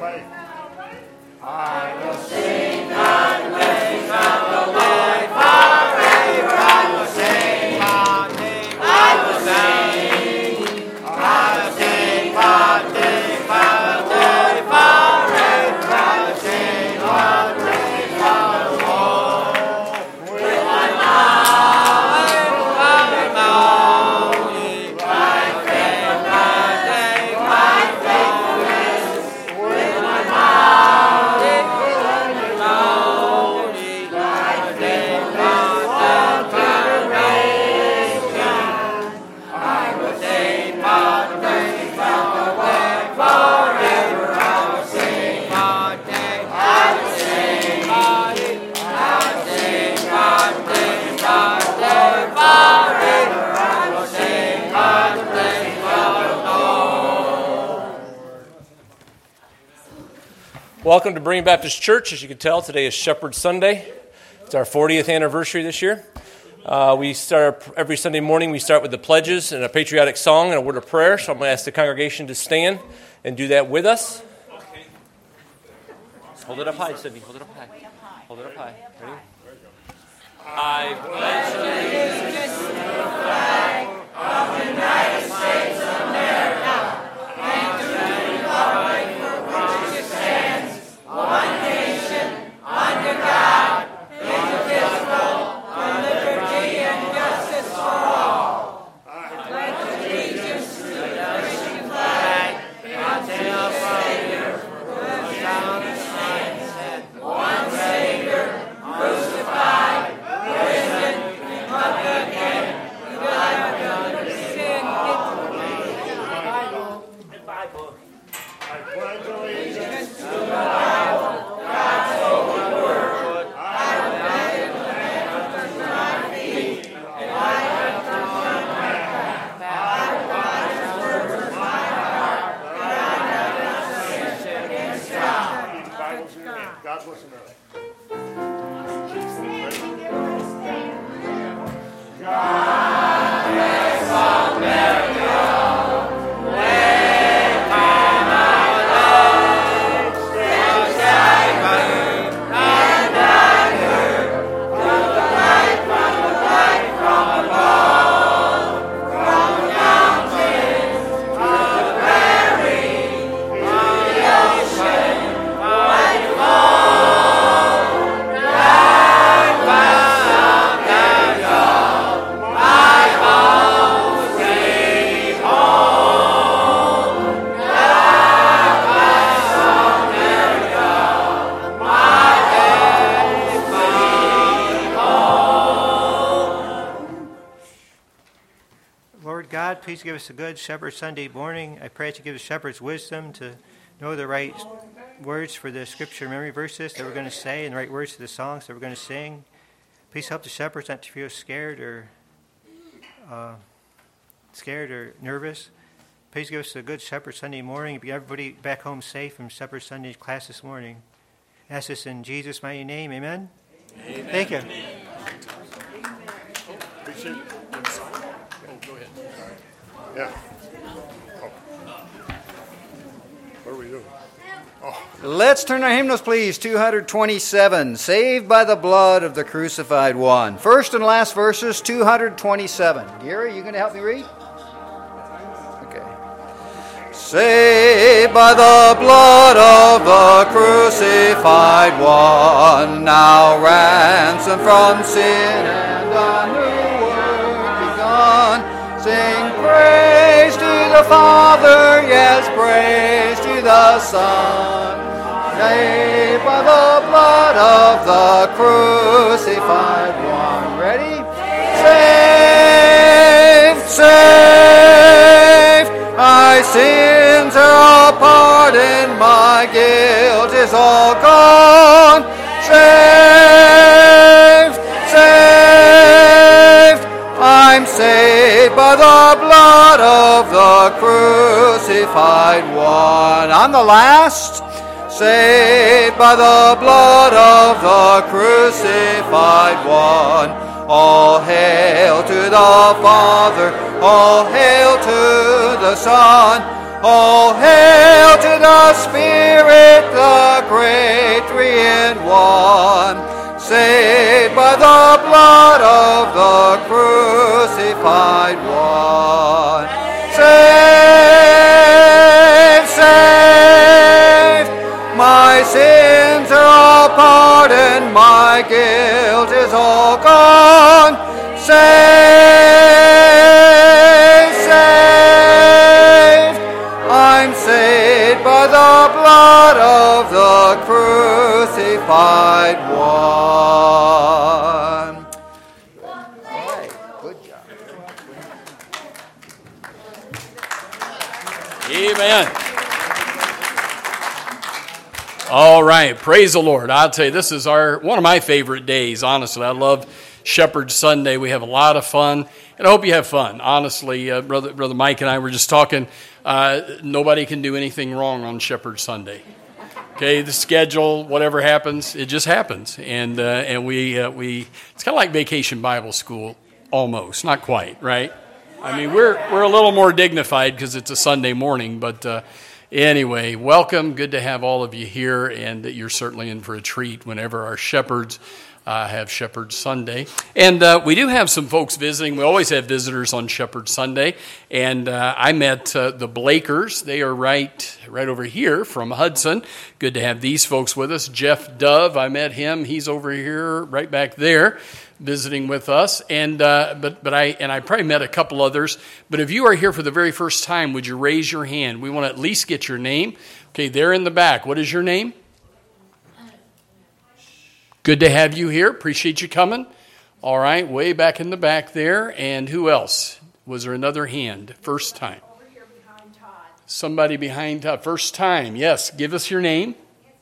faith. I will sing the blessings of the Lord forever. I will sing my name. I will sing. I will sing my name. I will sing forever. I will sing the blessings of the Lord. With my mind, my mouth, my faith, my name, my faithfulness. With my mind. Welcome to Berean Baptist Church. As you can tell, today is Shepherd Sunday. It's our 40th anniversary this year. We start every Sunday morning. We start with the pledges and a patriotic song and a word of prayer. So I'm going to ask the congregation to stand and do that with us. Hold it up high, Sydney. Hold it up high. Hold it up high. Ready? I pledge allegiance to the flag of the United States of America and to the republic for which it stands, one nation, under God, indivisible, with liberty and justice for all. I pledge allegiance to the Christian flag and to the Savior, who has found his hands, one Savior, crucified, risen, and up again, who died under sin. I pledge allegiance To the Bible, God's holy word, I will lay it under my feet, and I have turned my path. I will hide His words in my heart, that I have not sinned against God. Bibles in your hand. God bless America. God bless America. Please give us a good Shepherd Sunday morning. I pray that you give the shepherds wisdom to know the right words for the scripture memory verses that we're going to say and the right words for the songs that we're going to sing. Please help the shepherds not to feel scared or nervous. Please give us a good Shepherd Sunday morning. Get everybody back home safe from Shepherd Sunday class this morning. I ask this in Jesus' mighty name. Amen. Amen. Thank you. Appreciate it. Oh, go ahead. Yeah. Oh. What are we doing? Oh. Let's turn our hymnals, please. 227. Saved by the blood of the crucified one. First and last verses, 227. Gary, you going to help me read? Okay. Saved by the blood of the crucified one, now ransomed from sin and a new work begun. Sing praise to the Father, yes, praise to the Son. Saved by the blood of the crucified one. Ready? Saved, saved. My sins are all pardoned, my guilt is all gone. Saved, saved. I'm saved by the blood of the crucified one. I'm the last. Saved by the blood of the crucified one. All hail to the Father, all hail to the Son, all hail to the Spirit blood of the crucified one. Save, save, my sins are all pardoned, my guilt is all gone. Save, save, I'm saved by the blood of the crucified one. All right, good job. Amen. All right, praise the Lord. I'll tell you, this is one of my favorite days, honestly. I love Shepherd's Sunday. We have a lot of fun, and I hope you have fun. Honestly, Brother Mike and I were just talking. Nobody can do anything wrong on Shepherd's Sunday. Okay, the schedule, whatever happens, it just happens, and we it's kind of like Vacation Bible School, almost, not quite, right? I mean, we're a little more dignified because it's a Sunday morning, but anyway, welcome. Good to have all of you here, and that you're certainly in for a treat whenever our shepherds have Shepherd's Sunday. And we do have some folks visiting. We always have visitors on Shepherd's Sunday. And I met the Blakers. They are right over here from Hudson. Good to have these folks with us. Jeff Dove, I met him. He's over here, right back there, visiting with us. And but I probably met a couple others. But if you are here for the very first time, would you raise your hand? We want to at least get your name. Okay, there in the back. What is your name? Good to have you here. Appreciate you coming. All right, way back in the back there. And who else? Was there another hand? First time. Over here behind Todd. Somebody behind Todd. First time. Yes, give us your name.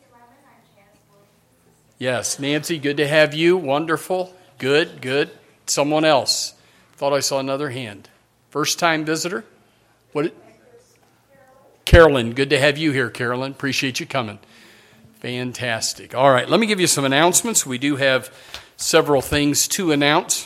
Yes, Nancy, good to have you. Wonderful. Good. Someone else. Thought I saw another hand. First time visitor? What? Carolyn, good to have you here, Carolyn. Appreciate you coming. Fantastic. All right, let me give you some announcements. We do have several things to announce.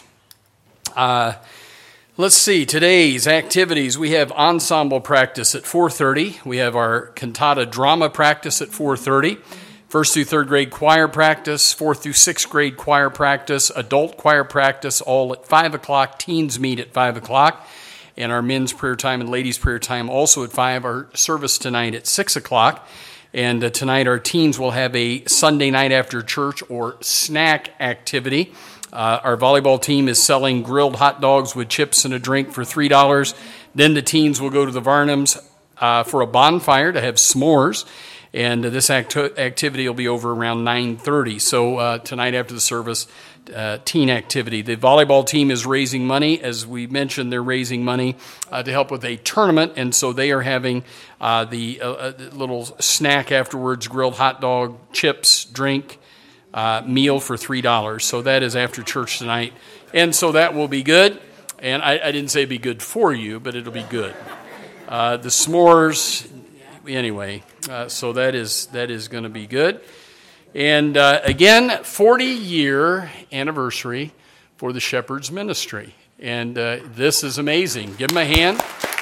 Let's see, today's activities. We have ensemble practice at 4:30. We have our cantata drama practice at 4:30. First through third grade choir practice, fourth through sixth grade choir practice, adult choir practice, all at 5 o'clock. Teens meet at 5 o'clock. And our men's prayer time and ladies' prayer time also at 5. Our service tonight at 6 o'clock. And tonight our teens will have a Sunday night after church or snack activity. Our volleyball team is selling grilled hot dogs with chips and a drink for $3. Then the teens will go to the Varnums for a bonfire to have s'mores. And this activity will be over around 9:30. So tonight after the service, teen activity. The volleyball team is raising money. As we mentioned, they're raising money to help with a tournament. And so they are having the little snack afterwards, grilled hot dog, chips, drink, meal for $3. So that is after church tonight. And so that will be good. And I didn't say be good for you, but it'll be good. The s'mores, anyway, so that is going to be good. And again, 40-year anniversary for the Shepherd's Ministry. And this is amazing. Give them a hand.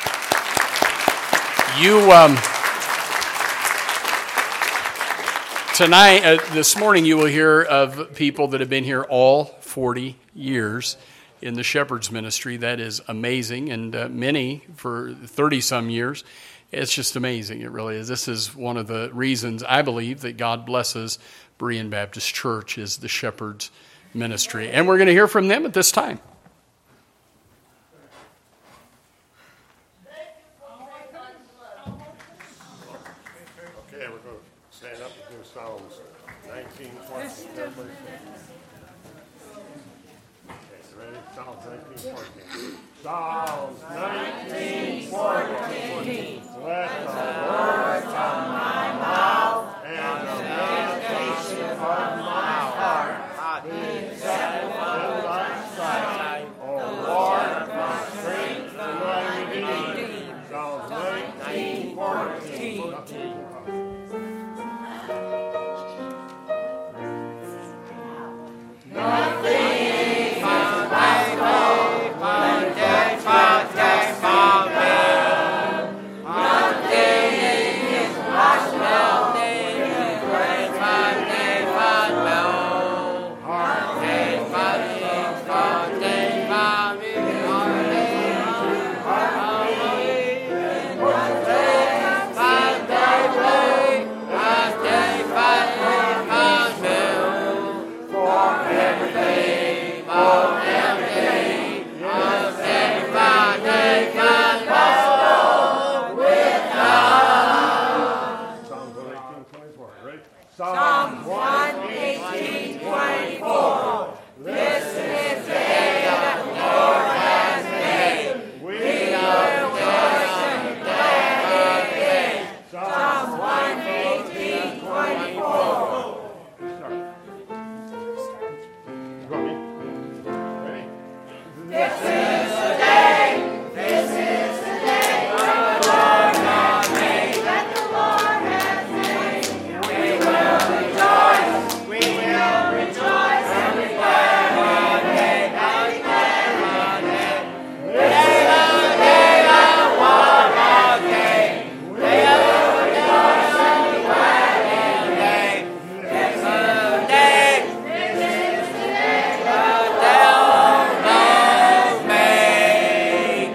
Tonight, this morning, you will hear of people that have been here all 40 years in the Shepherd's Ministry. That is amazing. And many for 30-some years. It's just amazing. It really is. This is one of the reasons I believe that God blesses Berean Baptist Church is the Shepherd's Ministry. And we're going to hear from them at this time. Okay, we're going to stand up and do Psalms 19, 20. Everybody. Okay, ready? Psalms 19, 14. Psalms 19, 14. Let the words of my mouth and the meditation of my heart be acceptable in thy sight, O Lord, my strength and my redeemer. Psalms 19, 14. Nothing is Psalm 118:24. This is the day that the Lord has made. We will rejoice and be glad in it. Psalm 118:24. You got me? Ready? This is the day. This is the day that the Lord has made. That the Lord has made. We will rejoice. We will rejoice and be glad in it. And be glad in it. This is the day that the Lord has made. We will rejoice and be glad in it. This is the day. This is the day that the Lord has made.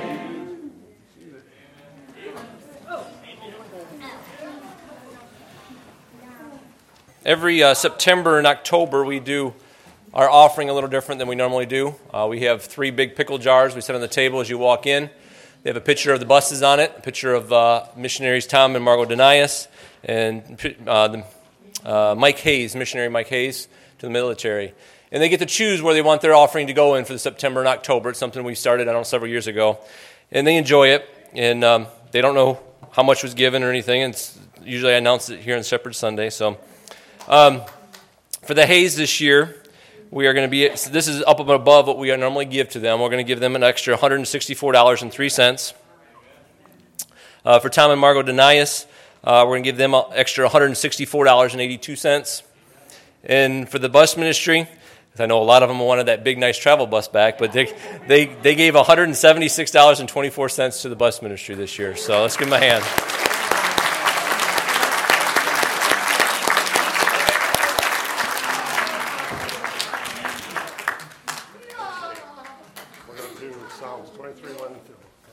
Every September and October, we do our offering a little different than we normally do. We have 3 big pickle jars we set on the table as you walk in. They have a picture of the buses on it, a picture of missionaries Tom and Margot Denias, and Mike Hayes, missionary Mike Hayes, to the military. And they get to choose where they want their offering to go in for the September and October. It's something we started, several years ago. And they enjoy it, and they don't know how much was given or anything. And usually I announce it here on Shepherd Sunday, so... for the Hayes this year, we are going to be, this is up above what we normally give to them. We're going to give them an extra $164.03. For Tom and Margot Denias, we're going to give them an extra $164.82. And for the bus ministry, I know a lot of them wanted that big, nice travel bus back, but they gave $176.24 to the bus ministry this year. So let's give them a hand. We're going to do Psalms 23, 1 and 2.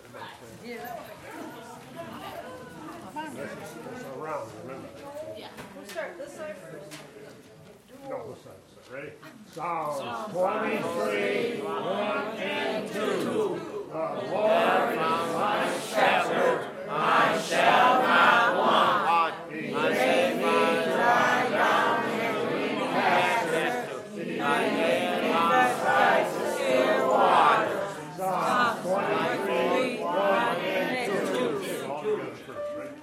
This is around, remember? We'll start this side first. No, this side. Ready? Psalms 23, 1 and 2. The Lord is my shepherd, I shall not want. He makes me lie down in green pastures. He leads me beside the still waters. Psalms 23, 1 and 2. All together first, right?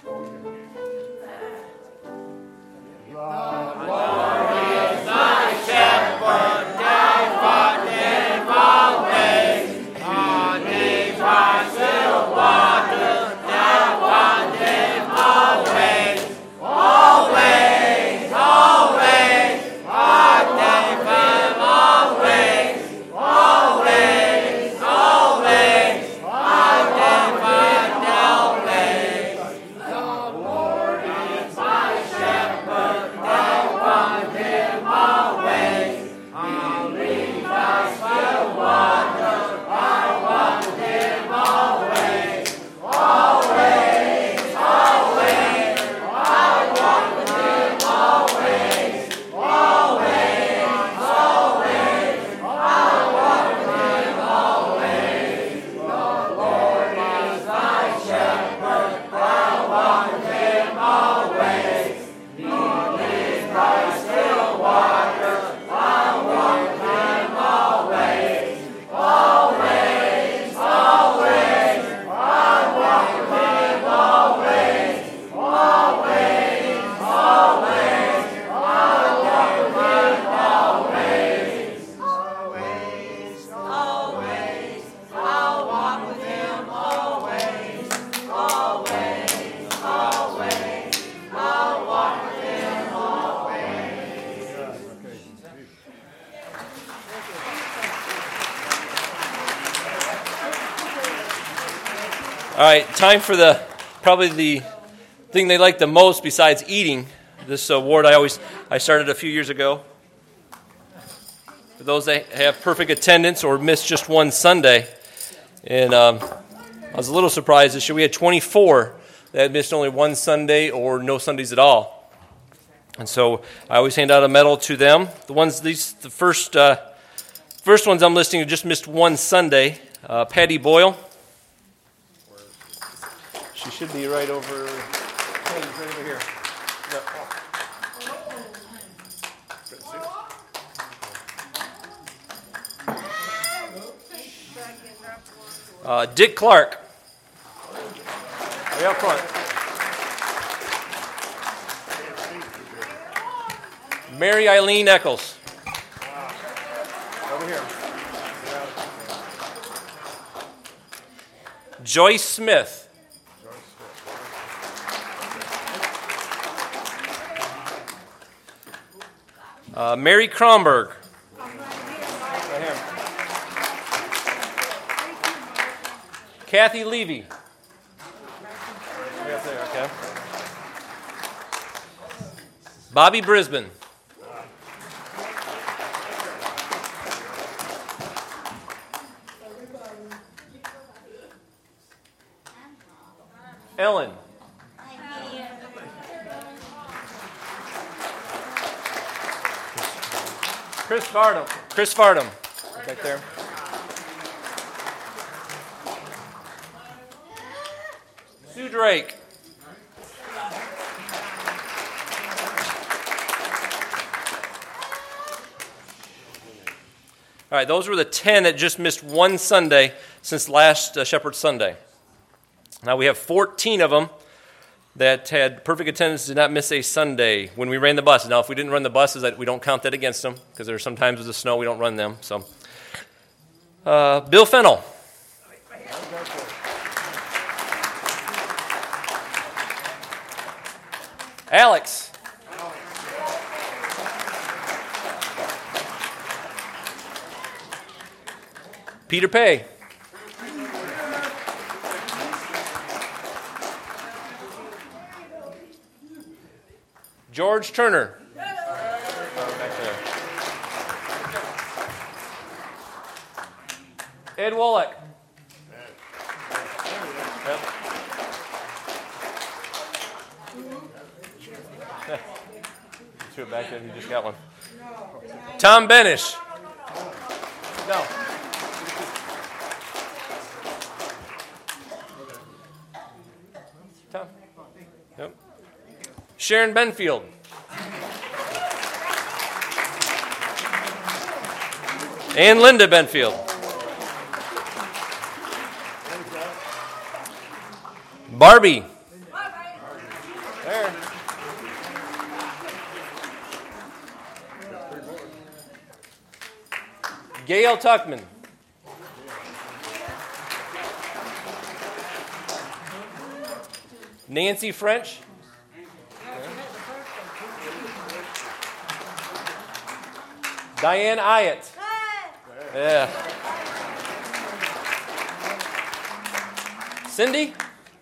The Lord is my shepherd, I want him always. On his right still waters, I want him always. Always, always, I want him always. Always, always, I want him always. The Lord is my shepherd, I want him always. He leads by still waters, I want him always. Always, always, I want him always. Always, always, I want him always. The Lord is my shepherd, I want him always. He leads by still waters, I want him always. Always, always, I want him always. Always, always, I want him always. Always, always, I'll walk with him always. Always, always, I'll walk with him always. All right, time for probably the thing they like the most besides eating. This award I started a few years ago. For those that have perfect attendance or missed just one Sunday. And I was a little surprised this year. We had 24 that missed only one Sunday or no Sundays at all. And so I always hand out a medal to them. The first ones I'm listing who just missed one Sunday. Patty Boyle. She should be right over. Right over here. Dick Clark. Way up front. Mary Eileen Eccles. Over here. Joyce Smith. Mary Kronberg. Right here. Kathy Levy. Right up there, okay. Bobby Brisbane. Ellen. Chris Farnham. Chris Farnham. Right there. Sue Drake. All right, those were the 10 that just missed one Sunday since last Shepherd Sunday. Now we have 14 of them that had perfect attendance, did not miss a Sunday when we ran the buses. Now, if we didn't run the buses, we don't count that against them because there are some times with the snow we don't run them. So, Bill Fennell. Alex. Peter Pay. George Turner. Back there. Ed Wallach. Yep. Two back there. You just got one. Tom Benish. No. Tom. Yep. Sharon Benfield. And Linda Benfield. Barbie. There. Gail Tuckman. Nancy French. Diane Ayatt. Yeah. Cindy?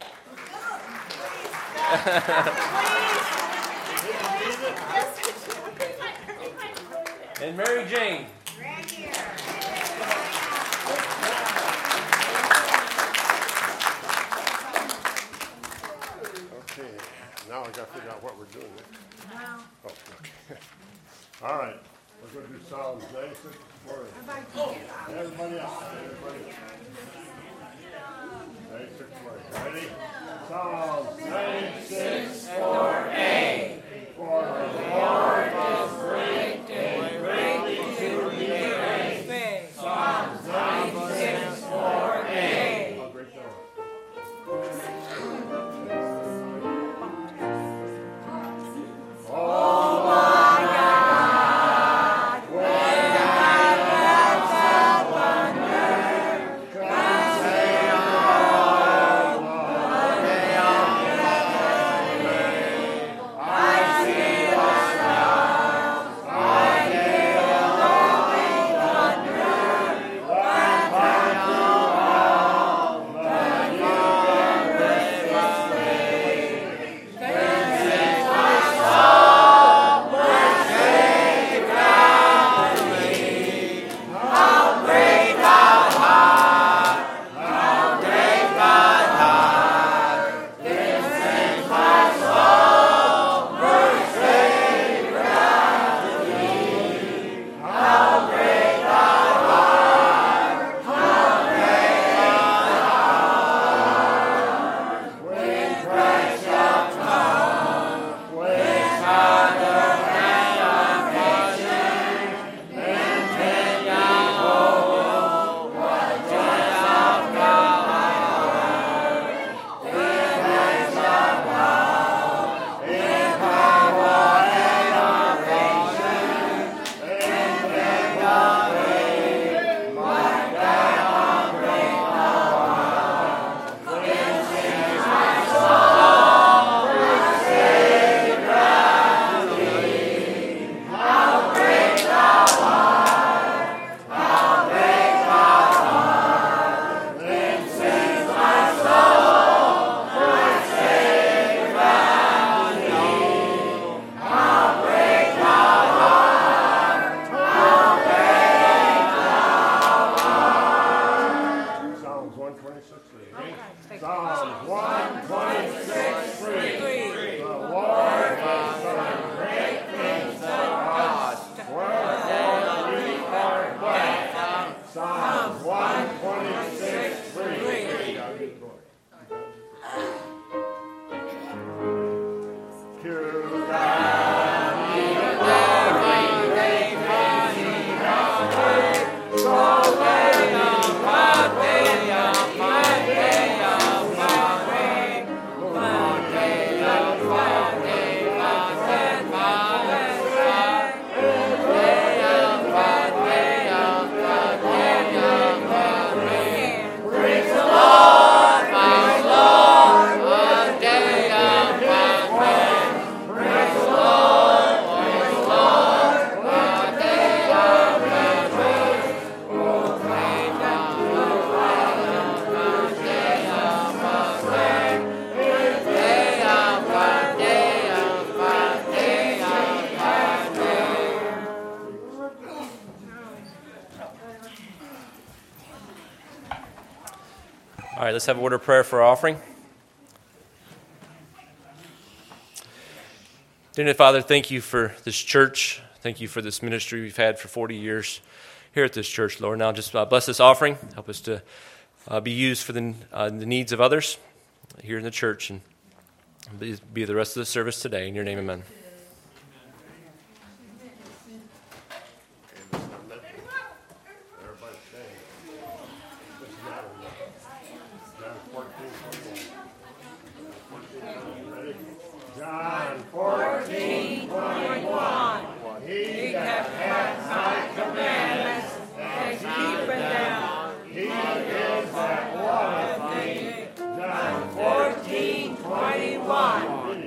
And Mary Jane. Okay, now I got to figure out what we're doing. Oh, okay. All right, we're going to do Psalms 96 for everybody else. Everybody else. 96 for ready? Psalms 96 for A. For the Lord is great and greatly to be praised. Psalms 96 for A. I'll break that one. Oh my God, when I rise up wonder, come say, oh Lord, may I right, let's have a word of prayer for our offering. Dear Father, thank you for this church. Thank you for this ministry we've had for 40 years here at this church, Lord. Now just bless this offering. Help us to be used for the needs of others here in the church, and be the rest of the service today. In your name, amen. John 14:21. He that hath my commandments and keepeth them, he is that loveth me. John 14:21.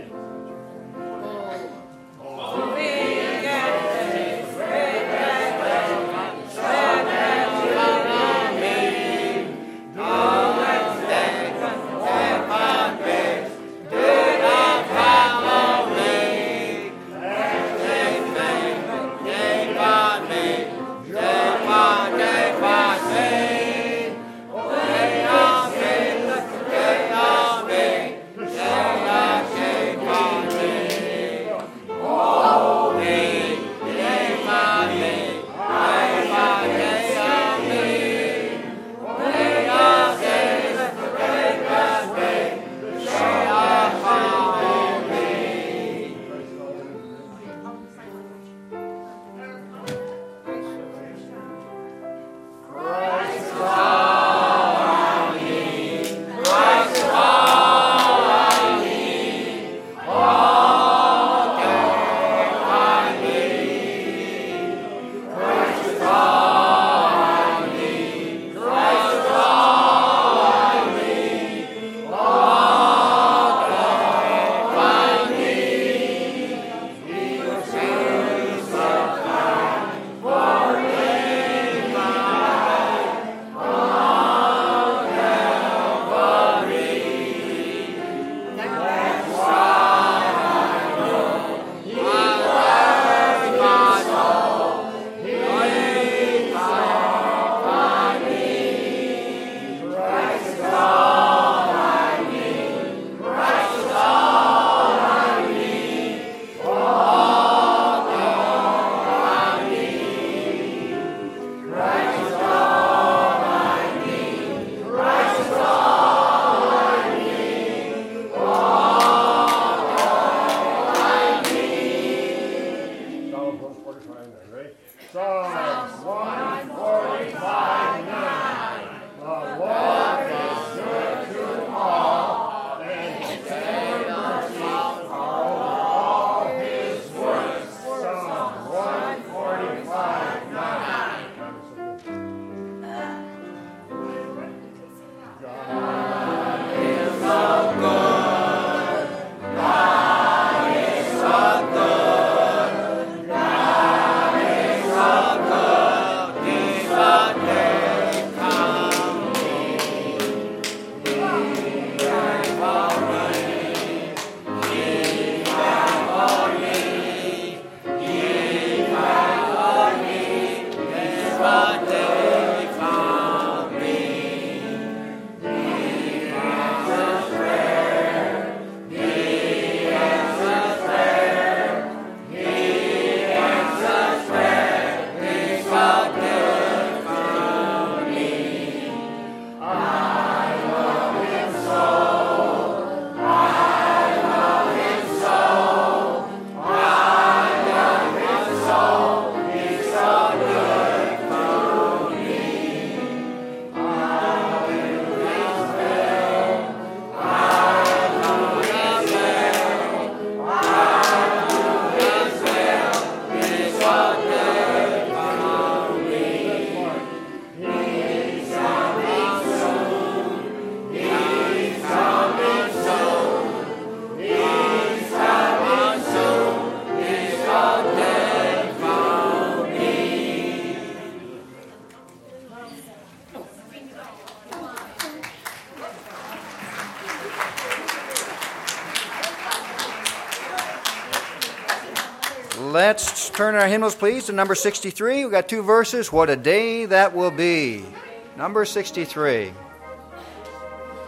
Let's turn our hymnals, please, to number 63. We've got two verses. What a day that will be. Number 63.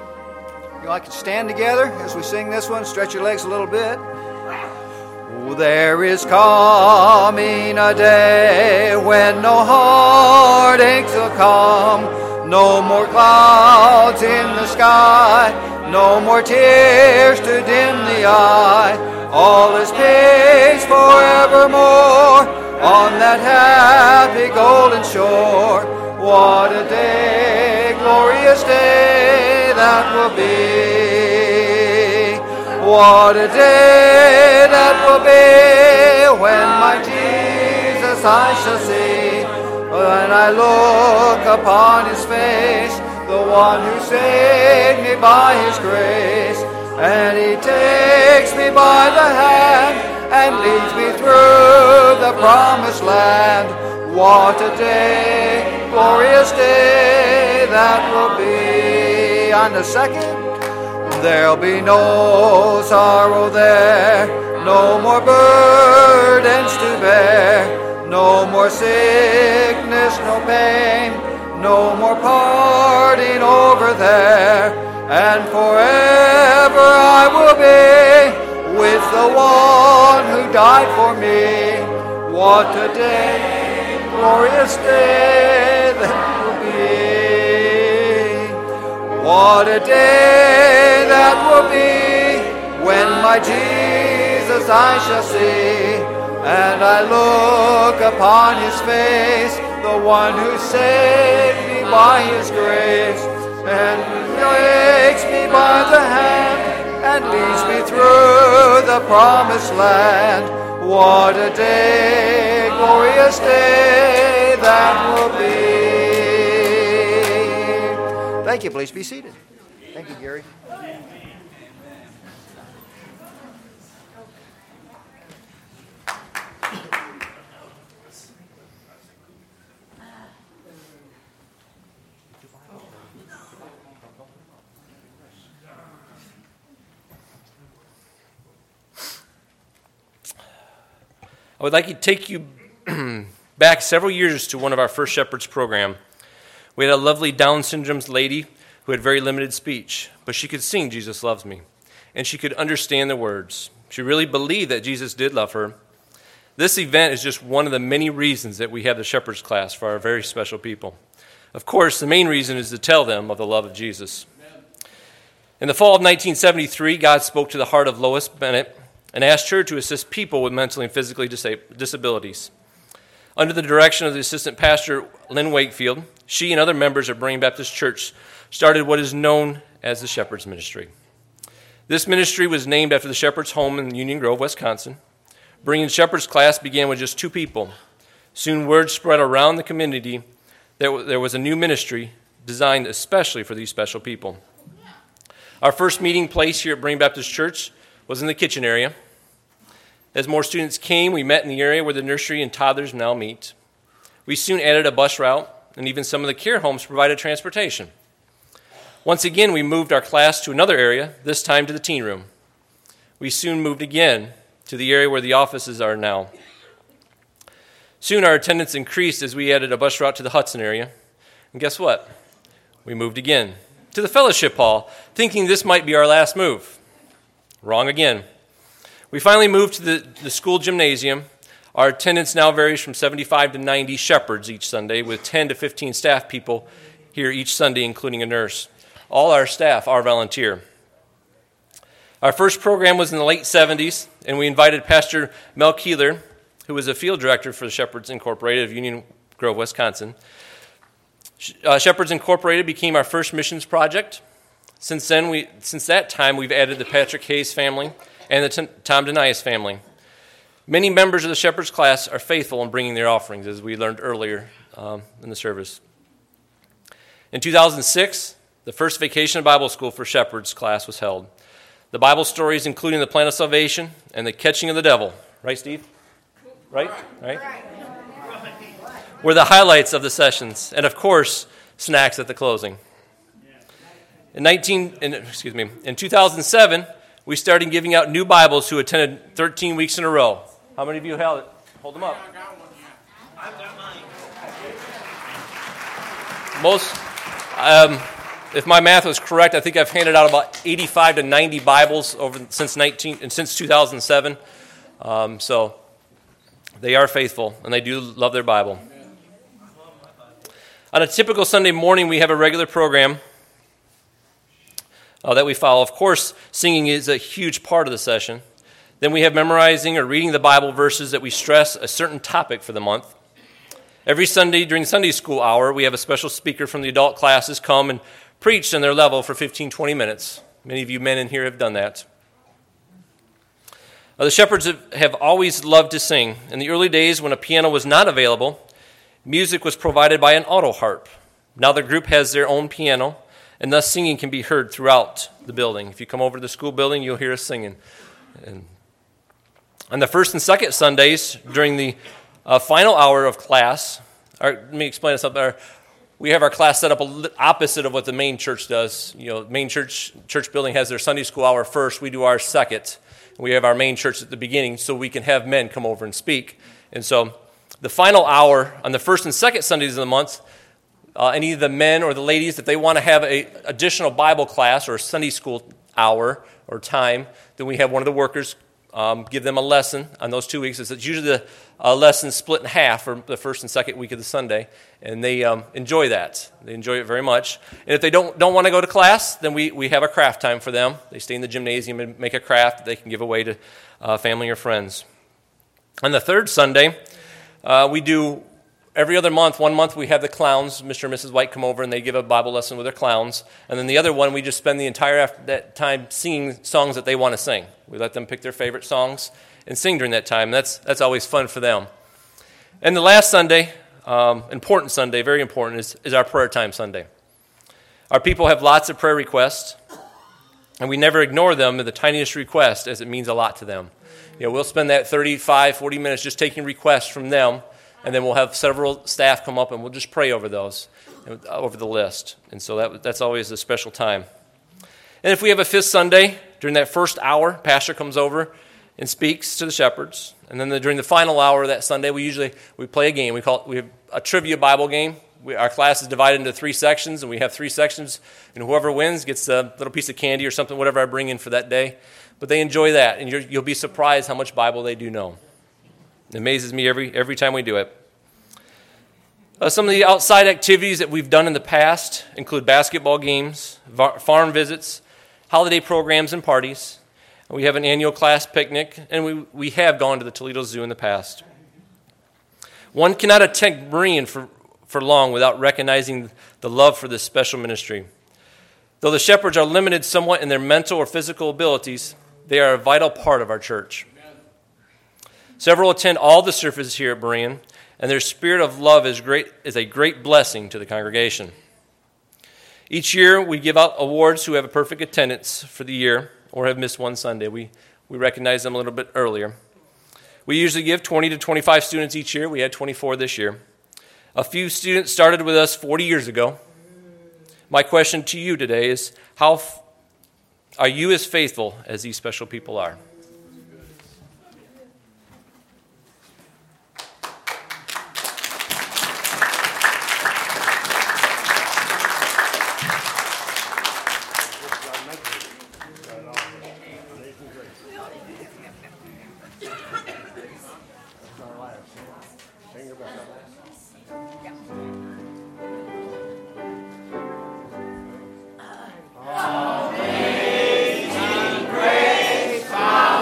you like to stand together as we sing this one? Stretch your legs a little bit. Oh, there is coming a day when no heartaches will come, no more clouds in the sky, no more tears to dim the eye. All is peace forevermore on that happy golden shore. What a day, glorious day that will be. What a day that will be when my Jesus I shall see. When I look upon his face, the one who saved me by his grace. And he takes me by the hand and leads me through the promised land. What a day, glorious day that will be. On the second, there'll be no sorrow there, no more burdens to bear, no more sickness, no pain, no more parting over there. And forever I will be with the one who died for me. What a day, glorious day that will be. What a day that will be when my Jesus I shall see. And I look upon his face, the one who saved me by his grace. And takes me by the hand and leads me through the promised land. What a day, glorious day that will be. Thank you. Please be seated. Thank you, Gary. I would like to take you back several years to one of our First Shepherds program. We had a lovely Down syndrome lady who had very limited speech, but she could sing Jesus Loves Me, and she could understand the words. She really believed that Jesus did love her. This event is just one of the many reasons that we have the Shepherds class for our very special people. Of course, the main reason is to tell them of the love of Jesus. In the fall of 1973, God spoke to the heart of Lois Bennett and asked her to assist people with mentally and physically disabilities. Under the direction of the assistant pastor, Lynn Wakefield, she and other members of Brain Baptist Church started what is known as the Shepherds Ministry. This ministry was named after the Shepherds' home in Union Grove, Wisconsin. Bringing Shepherds class began with just 2 people. Soon word spread around the community that there was a new ministry designed especially for these special people. Our first meeting place here at Brain Baptist Church was in the kitchen area. As more students came, we met in the area where the nursery and toddlers now meet. We soon added a bus route, and even some of the care homes provided transportation. Once again, we moved our class to another area, this time to the teen room. We soon moved again to the area where the offices are now. Soon our attendance increased as we added a bus route to the Hudson area. And guess what? We moved again to the fellowship hall, thinking this might be our last move. Wrong again. We finally moved to the school gymnasium. Our attendance now varies from 75 to 90 shepherds each Sunday, with 10 to 15 staff people here each Sunday, including a nurse. All our staff are volunteer. Our first program was in the late 70s, and we invited Pastor Mel Keeler, who was a field director for the Shepherds Incorporated of Union Grove, Wisconsin. Shepherds Incorporated became our first missions project. Since that time, we've added the Patrick Hayes family and the Tom Denias family. Many members of the Shepherds class are faithful in bringing their offerings, as we learned earlier in the service. In 2006, the first Vacation Bible School for Shepherds class was held. The Bible stories, including the plan of salvation and the catching of the devil, right, Steve? Right? Were the highlights of the sessions, and of course, snacks at the closing. In 2007, we started giving out new Bibles who attended 13 weeks in a row. How many of you held it? Hold them up. Most. if my math was correct, I think I've handed out about 85 to 90 Bibles since 2007. So they are faithful, and they do love their Bible. On a typical Sunday morning, we have a regular program that we follow. Of course, singing is a huge part of the session. Then we have memorizing or reading the Bible verses that we stress a certain topic for the month. Every Sunday during Sunday school hour, we have a special speaker from the adult classes come and preach on their level for 15, 20 minutes. Many of you men in here have done that. The shepherds have always loved to sing. In the early days when a piano was not available, music was provided by an auto harp. Now the group has their own piano, and thus singing can be heard throughout the building. If you come over to the school building, you'll hear us singing. And on the first and second Sundays, during the final hour of class, let me explain something. We have our class set up opposite of what the main church does. You know, main church building has their Sunday school hour first. We do ours second. We have our main church at the beginning so we can have men come over and speak. And so the final hour on the first and second Sundays of the month, any of the men or the ladies, if they want to have an additional Bible class or a Sunday school hour or time, then we have one of the workers give them a lesson on those 2 weeks. It's usually the lesson split in half for the first and second week of the Sunday, and they enjoy that. They enjoy it very much. And if they don't want to go to class, then we have a craft time for them. They stay in the gymnasium and make a craft that they can give away to family or friends. On the third Sunday, we do every other month. 1 month we have the clowns, Mr. and Mrs. White, come over and they give a Bible lesson with their clowns. And then the other one, we just spend the entire that time singing songs that they want to sing. We let them pick their favorite songs and sing during that time. That's always fun for them. And the last Sunday, important Sunday, very important, is our prayer time Sunday. Our people have lots of prayer requests, and we never ignore them at the tiniest request, as it means a lot to them. You know, we'll spend that 35, 40 minutes just taking requests from them, and then we'll have several staff come up and we'll just pray over those, over the list. And so that's always a special time. And if we have a fifth Sunday, during that first hour, pastor comes over and speaks to the shepherds. And then during the final hour of that Sunday, we play a game. We have a trivia Bible game. Our class is divided into 3 sections, and we have 3 sections. And whoever wins gets a little piece of candy or something, whatever I bring in for that day. But they enjoy that, and you'll be surprised how much Bible they do know. It amazes me every time we do it. Some of the outside activities that we've done in the past include basketball games, farm visits, holiday programs and parties. We have an annual class picnic, and we have gone to the Toledo Zoo in the past. One cannot attend Berean for long without recognizing the love for this special ministry. Though the shepherds are limited somewhat in their mental or physical abilities, they are a vital part of our church. Several attend all the services here at Berean, and their spirit of love is a great blessing to the congregation. Each year, we give out awards who have a perfect attendance for the year or have missed one Sunday. We recognize them a little bit earlier. We usually give 20 to 25 students each year. We had 24 this year. A few students started with us 40 years ago. My question to you today is, how are you as faithful as these special people are? Amazing grace.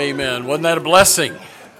Amen. Wasn't that a blessing?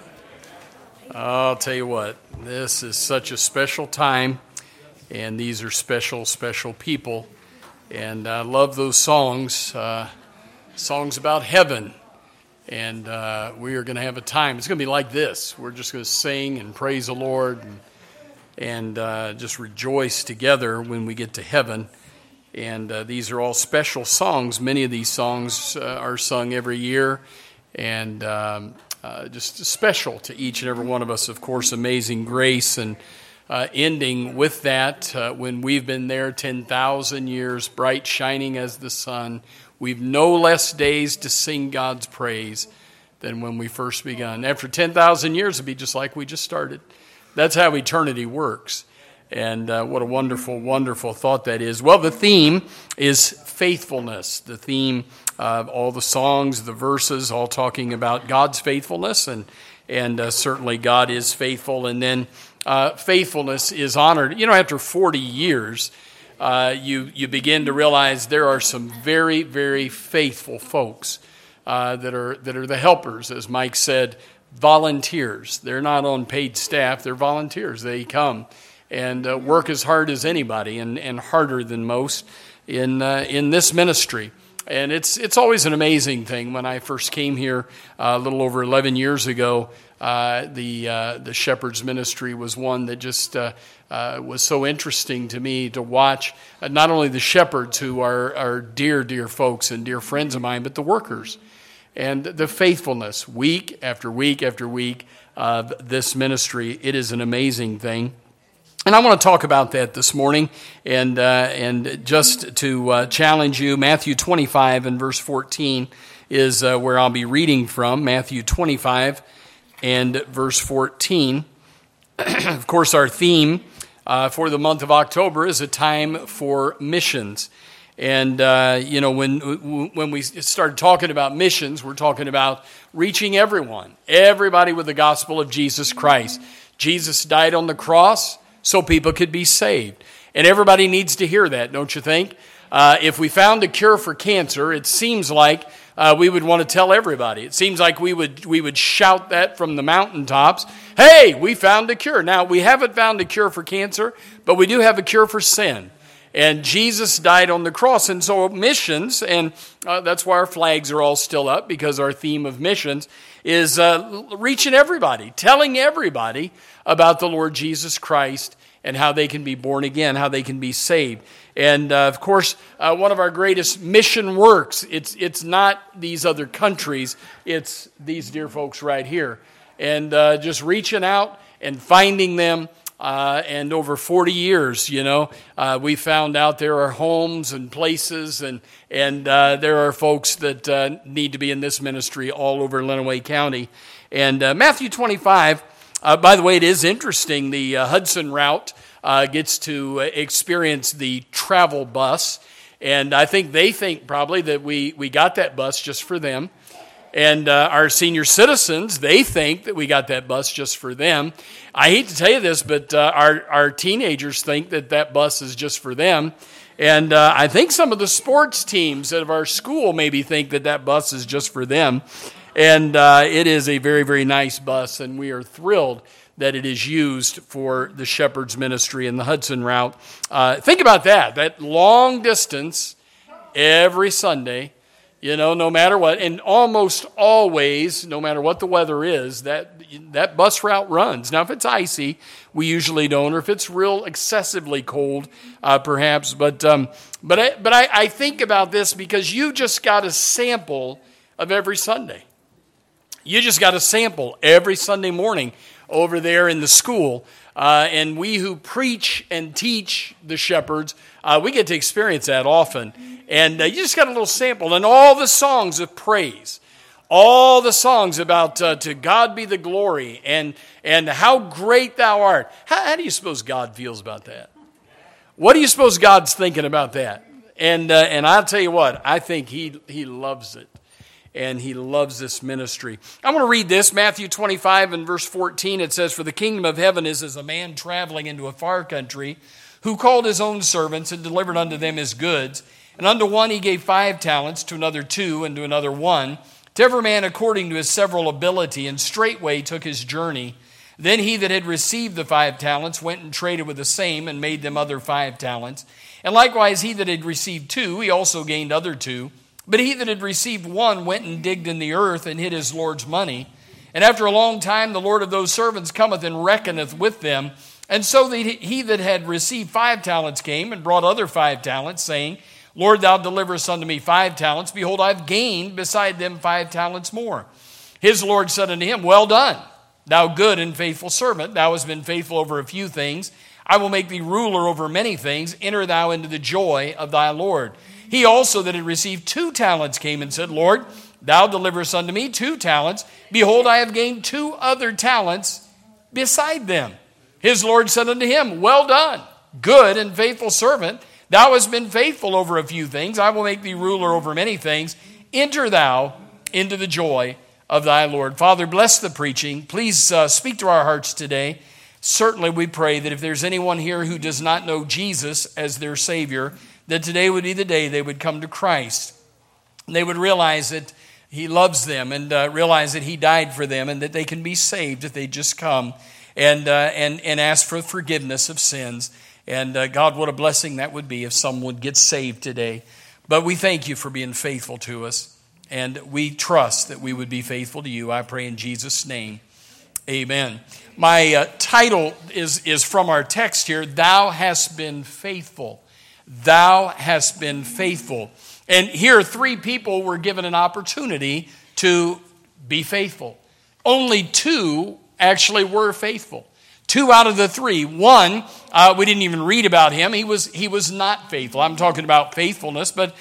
I'll tell you what, this is such a special time, and these are special, special people. And I love those songs, songs about heaven. And we are going to have a time. It's going to be like this. We're just going to sing and praise the Lord and just rejoice together when we get to heaven. And these are all special songs. Many of these songs are sung every year, and just special to each and every one of us. Of course, Amazing Grace, and ending with that, when we've been there 10,000 years, bright shining as the sun, we've no less days to sing God's praise than when we first begun. After 10,000 years, it'll be just like we just started. That's how eternity works. And what a wonderful, wonderful thought that is. Well, the theme is faithfulness. The theme of all the songs, the verses, all talking about God's faithfulness. And certainly God is faithful. And then faithfulness is honored. You know, after 40 years, you begin to realize there are some very, very faithful folks that are the helpers, as Mike said, volunteers. They're not on paid staff. They're volunteers. They come and work as hard as anybody and harder than most in this ministry. And it's always an amazing thing. When I first came here a little over 11 years ago, the Shepherd's Ministry was one that just was so interesting to me to watch. Not only the shepherds, who are dear, dear folks and dear friends of mine, but the workers. And the faithfulness, week after week after week, of this ministry. It is an amazing thing. And I want to talk about that this morning, and just to challenge you, Matthew 25 and verse 14 is where I'll be reading from, Matthew 25 and verse 14. Of course, our theme for the month of October is a time for missions. And, when we started talking about missions, we're talking about reaching everybody with the gospel of Jesus Christ. Jesus died on the cross so people could be saved. And everybody needs to hear that, don't you think? If we found a cure for cancer, it seems like we would want to tell everybody. It seems like we would shout that from the mountaintops. Hey, we found a cure. Now, we haven't found a cure for cancer, but we do have a cure for sin. And Jesus died on the cross. And so missions, and that's why our flags are all still up, because our theme of missions is reaching everybody, telling everybody about the Lord Jesus Christ and how they can be born again, how they can be saved. And of course, one of our greatest mission works, it's not these other countries, it's these dear folks right here. And just reaching out and finding them. And over 40 years, we found out there are homes and places, and there are folks that need to be in this ministry all over Lenawee County. And Matthew 25, by the way, it is interesting. The Hudson route gets to experience the travel bus, and I think they think probably that we got that bus just for them. And our senior citizens, they think that we got that bus just for them. I hate to tell you this, but our teenagers think that bus is just for them. And I think some of the sports teams of our school maybe think that bus is just for them. And it is a very, very nice bus, and we are thrilled that it is used for the Shepherd's Ministry and the Hudson route. Think about that long distance every Sunday. No matter what, and almost always, no matter what the weather is, that bus route runs. Now, if it's icy, we usually don't, or if it's real excessively cold, perhaps. But I think about this because you just got a sample of every Sunday. You just got a sample every Sunday morning over there in the school. And we who preach and teach the shepherds, we get to experience that often. And you just got a little sample. And all the songs of praise, all the songs about to God be the glory and how great thou art. How do you suppose God feels about that? What do you suppose God's thinking about that? And I'll tell you what, I think he loves it. And he loves this ministry. I want to read this, Matthew 25 and verse 14. It says, "For the kingdom of heaven is as a man traveling into a far country, who called his own servants and delivered unto them his goods. And unto one he gave 5 talents, to another 2, and to another 1, to every man according to his several ability, and straightway took his journey. Then he that had received the 5 talents went and traded with the same, and made them other 5 talents. And likewise he that had received 2, he also gained other 2. But he that had received 1 went and digged in the earth, and hid his Lord's money. And after a long time the Lord of those servants cometh and reckoneth with them. And so he that had received 5 talents came, and brought other 5 talents, saying, Lord, thou deliverest unto me 5 talents. Behold, I have gained beside them 5 talents more. His Lord said unto him, Well done, thou good and faithful servant. Thou hast been faithful over a few things. I will make thee ruler over many things. Enter thou into the joy of thy Lord. He also that had received 2 talents came and said, Lord, thou deliverest unto me 2 talents. Behold, I have gained 2 other talents beside them. His Lord said unto him, Well done, good and faithful servant. Thou hast been faithful over a few things. I will make thee ruler over many things. Enter thou into the joy of thy Lord. Father, bless the preaching. Please speak to our hearts today. Certainly we pray that if there's anyone here who does not know Jesus as their Savior, that today would be the day they would come to Christ. They would realize that He loves them, and realize that He died for them, and that they can be saved if they just come and ask for forgiveness of sins. And God, what a blessing that would be if someone would get saved today. But we thank you for being faithful to us, and we trust that we would be faithful to you. I pray in Jesus' name, amen. My title is from our text here, Thou hast been faithful. Thou hast been faithful. And here 3 people were given an opportunity to be faithful. Only 2 actually were faithful. 2 out of the 3. 1, we didn't even read about him. He was not faithful. I'm talking about faithfulness, but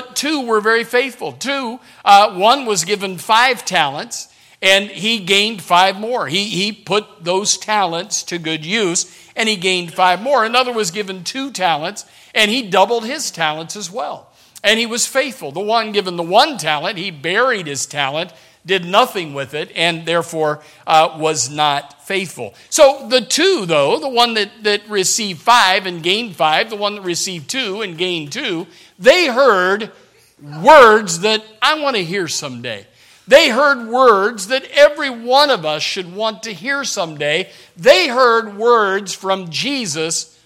2 were very faithful. 2, 1 was given 5 talents, and he gained 5 more. He put those talents to good use, and he gained 5 more. Another was given 2 talents, and he doubled his talents as well. And he was faithful. The one given the 1 talent, he buried his talent, did nothing with it, and therefore was not faithful. So the 2, though, the one that received 5 and gained 5, the one that received 2 and gained 2, they heard words that I want to hear someday. They heard words that every one of us should want to hear someday. They heard words from Jesus,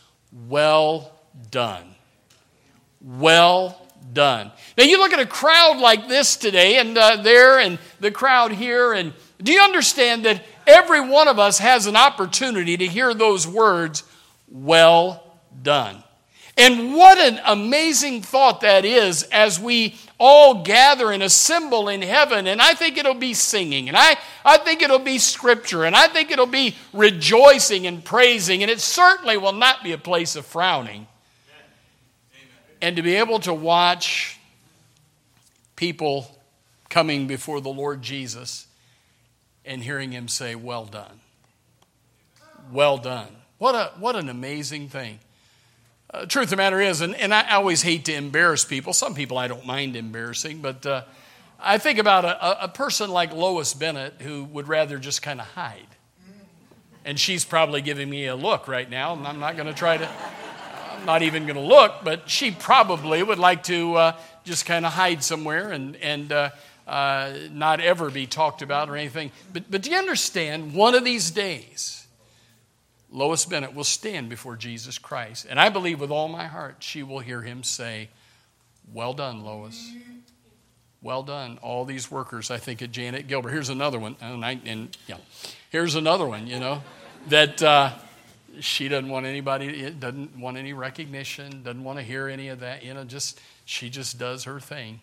well done. Well done. Now you look at a crowd like this today, and there, and the crowd here, and do you understand that every one of us has an opportunity to hear those words, well done? And what an amazing thought that is as we all gather and assemble in heaven. And I think it'll be singing, and I think it'll be scripture, and I think it'll be rejoicing and praising, and it certainly will not be a place of frowning. And to be able to watch people coming before the Lord Jesus and hearing Him say, well done. Well done. What an amazing thing. Truth of the matter is, and I always hate to embarrass people. Some people I don't mind embarrassing, but I think about a person like Lois Bennett who would rather just kind of hide. And she's probably giving me a look right now, and I'm not going to try to... I'm not even going to look, but she probably would like to just kind of hide somewhere and not ever be talked about or anything. But do you understand, one of these days, Lois Bennett will stand before Jesus Christ. And I believe with all my heart she will hear Him say, well done, Lois. Well done. All these workers, I think of Janet Gilbert. Here's another one. Here's another one, that... she doesn't want anybody, doesn't want any recognition, doesn't want to hear any of that, she just does her thing.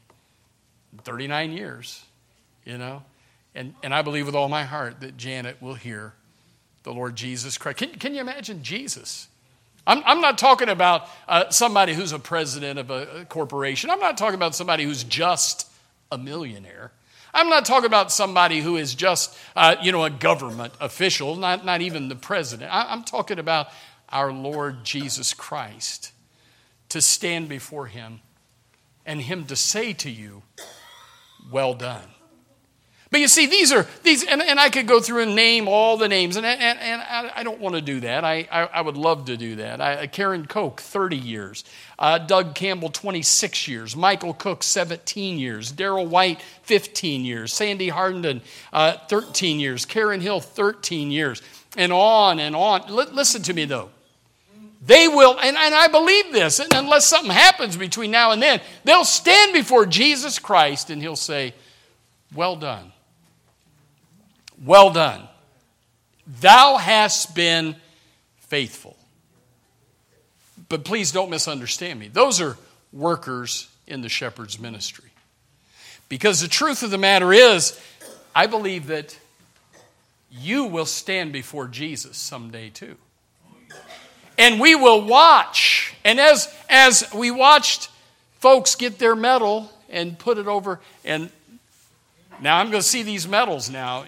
39 years, And I believe with all my heart that Janet will hear the Lord Jesus Christ. Can you imagine Jesus? I'm not talking about somebody who's a president of a corporation. I'm not talking about somebody who's just a millionaire. I'm not talking about somebody who is just, a government official, not even the president. I'm talking about our Lord Jesus Christ, to stand before Him and Him to say to you, well done. But you see, these, and I could go through and name all the names, and I don't want to do that. I would love to do that. Karen Koch, 30 years. Doug Campbell, 26 years. Michael Cook, 17 years. Darrell White, 15 years. Sandy Hardenden, 13 years. Karen Hill, 13 years. And on and on. Listen to me, though. They will, and I believe this, and unless something happens between now and then, they'll stand before Jesus Christ, and he'll say, well done. Well done. Thou hast been faithful. But please don't misunderstand me. Those are workers in the shepherd's ministry. Because the truth of the matter is, I believe that you will stand before Jesus someday too. And we will watch. And as we watched folks get their medal and put it over, and now I'm going to see these medals now,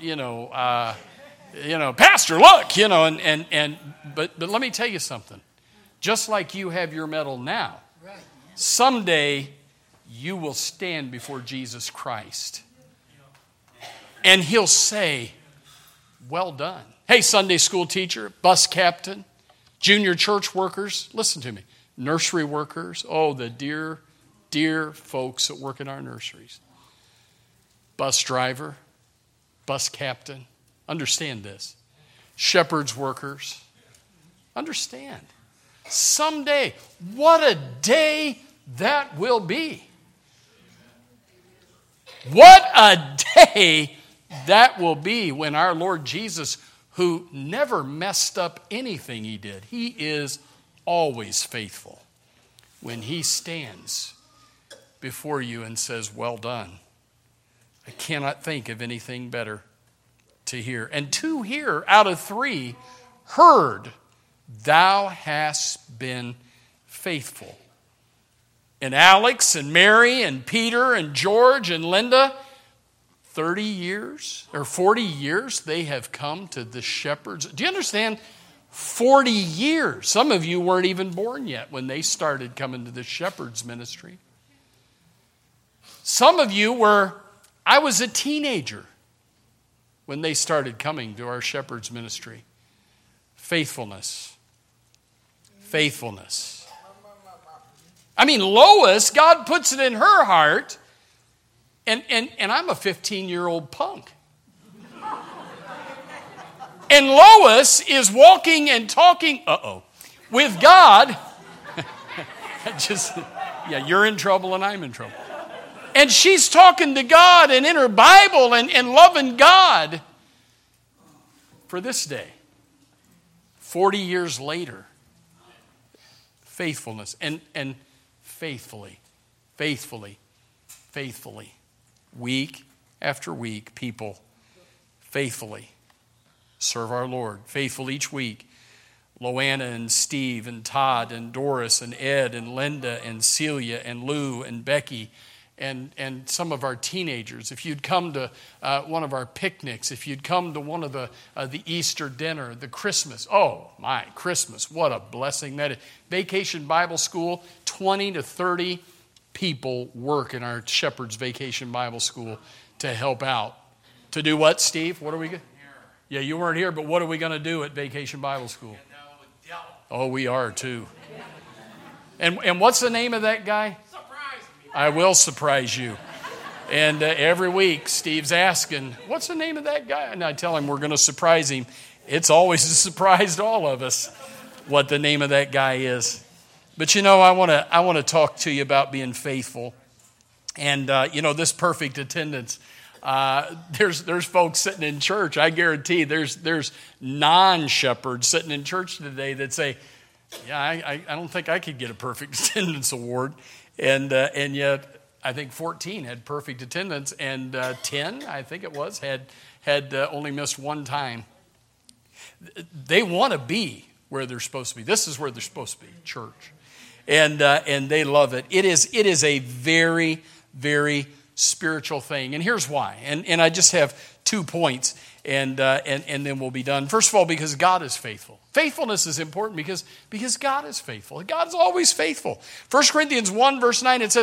Pastor, look, but let me tell you something. Just like you have your medal now, someday you will stand before Jesus Christ. And he'll say, well done. Hey, Sunday school teacher, bus captain, junior church workers, listen to me. Nursery workers, the dear, dear folks that work in our nurseries. Bus driver, bus captain, understand this. Shepherds workers, understand. Someday, what a day that will be. What a day that will be when our Lord Jesus, who never messed up anything he did, he is always faithful, when he stands before you and says, well done. I cannot think of anything better to hear. And 2 here out of 3 heard, thou hast been faithful. And Alex and Mary and Peter and George and Linda, 30 years or 40 years they have come to the shepherds. Do you understand? 40 years. Some of you weren't even born yet when they started coming to the shepherds ministry. Some of you I was a teenager when they started coming to our shepherds ministry. Faithfulness. Faithfulness. I mean, Lois, God puts it in her heart, and I'm a 15-year-old punk. And Lois is walking and talking, with God. You're in trouble and I'm in trouble. And she's talking to God and in her Bible and loving God for this day. 40 years later, faithfulness and faithfully, week after week, people faithfully serve our Lord. Faithful each week. Loanna and Steve and Todd and Doris and Ed and Linda and Celia and Lou and Becky and some of our teenagers. If you'd come to one of our picnics, if you'd come to one of the Easter dinner, the Christmas. Oh, my, Christmas. What a blessing that is. Vacation Bible School, 20 to 30 people work in our Shepherd's Vacation Bible School to help out. To do what, Steve? What are we going to do? Yeah, you weren't here, but what are we going to do at Vacation Bible School? Oh, we are too. And what's the name of that guy? I will surprise you. And every week, Steve's asking, what's the name of that guy? And I tell him we're going to surprise him. It's always a surprise to all of us what the name of that guy is. But I want to talk to you about being faithful. And, this perfect attendance. There's folks sitting in church. I guarantee there's non-shepherds sitting in church today that say, yeah, I don't think I could get a perfect attendance award. And yet, I think 14 had perfect attendance, and 10, I think it was, had only missed one time. They want to be where they're supposed to be. This is where they're supposed to be, church, and they love it. It is a very, very spiritual thing, and here's why. And I just have 2 points, and then we'll be done. First of all, because God is faithful. Faithfulness is important because God is faithful. God is always faithful. 1 Corinthians 1, verse 9, it says,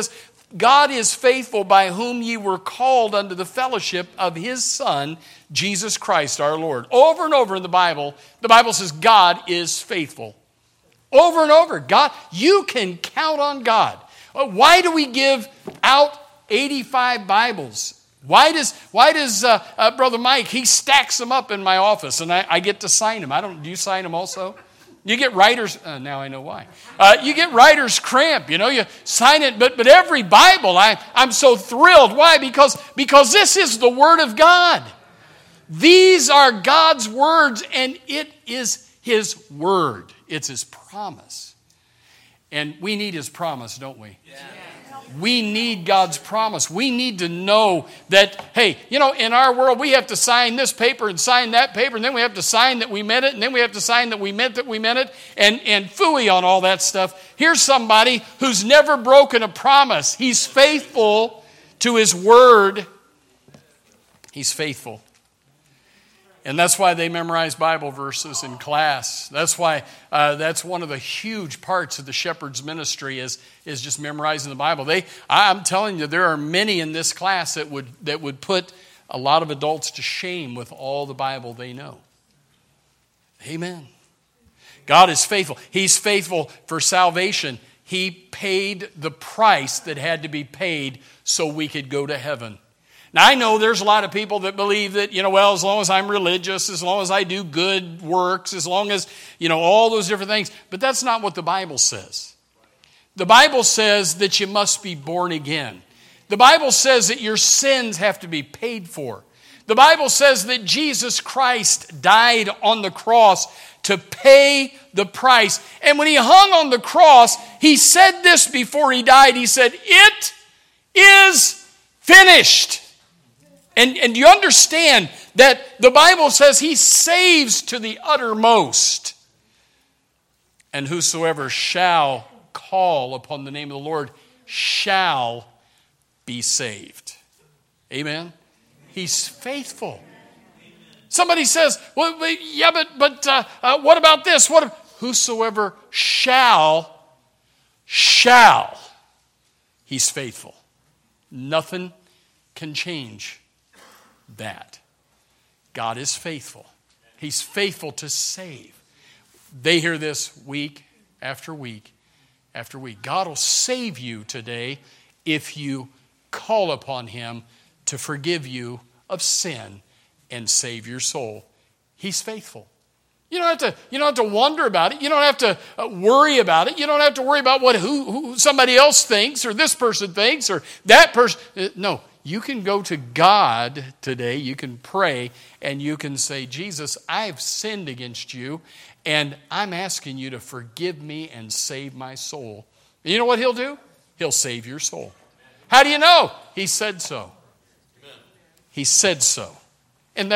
God is faithful, by whom ye were called unto the fellowship of his Son, Jesus Christ our Lord. Over and over in the Bible says God is faithful. Over and over. God, you can count on God. Why do we give out 85 Bibles? Why does Brother Mike, he stacks them up in my office and I get to sign them. Do you sign them also? You get writer's, now I know why. You get writer's cramp, you sign it, but every Bible, I'm so thrilled. Why? Because this is the Word of God. These are God's words, and it is His Word. It's His promise. And we need His promise, don't we? Yeah. We need God's promise. We need to know that, hey, in our world, we have to sign this paper and sign that paper, and then we have to sign that we meant it, and then we have to sign that we meant it, and phooey on all that stuff. Here's somebody who's never broken a promise. He's faithful to his word. He's faithful. And that's why they memorize Bible verses in class. That's why that's one of the huge parts of the shepherd's ministry is just memorizing the Bible. I'm telling you, there are many in this class that would put a lot of adults to shame with all the Bible they know. Amen. God is faithful. He's faithful for salvation. He paid the price that had to be paid so we could go to heaven. Now, I know there's a lot of people that believe that, as long as I'm religious, as long as I do good works, as long as, all those different things. But that's not what the Bible says. The Bible says that you must be born again. The Bible says that your sins have to be paid for. The Bible says that Jesus Christ died on the cross to pay the price. And when he hung on the cross, he said this before he died. He said, "It is finished." And you understand that the Bible says he saves to the uttermost. And whosoever shall call upon the name of the Lord shall be saved. Amen? He's faithful. Somebody says, well, yeah, but what about this? Whosoever shall, he's faithful. Nothing can change that. God is faithful. He's faithful to save. They hear this week after week after week. God will save you today if you call upon him to forgive you of sin and save your soul. He's faithful. You don't have to wonder about it. You don't have to worry about it. You don't have to worry about who somebody else thinks or this person thinks or that person. No. You can go to God today, you can pray, and you can say, Jesus, I've sinned against you, and I'm asking you to forgive me and save my soul. And you know what he'll do? He'll save your soul. How do you know? He said so. He said so. And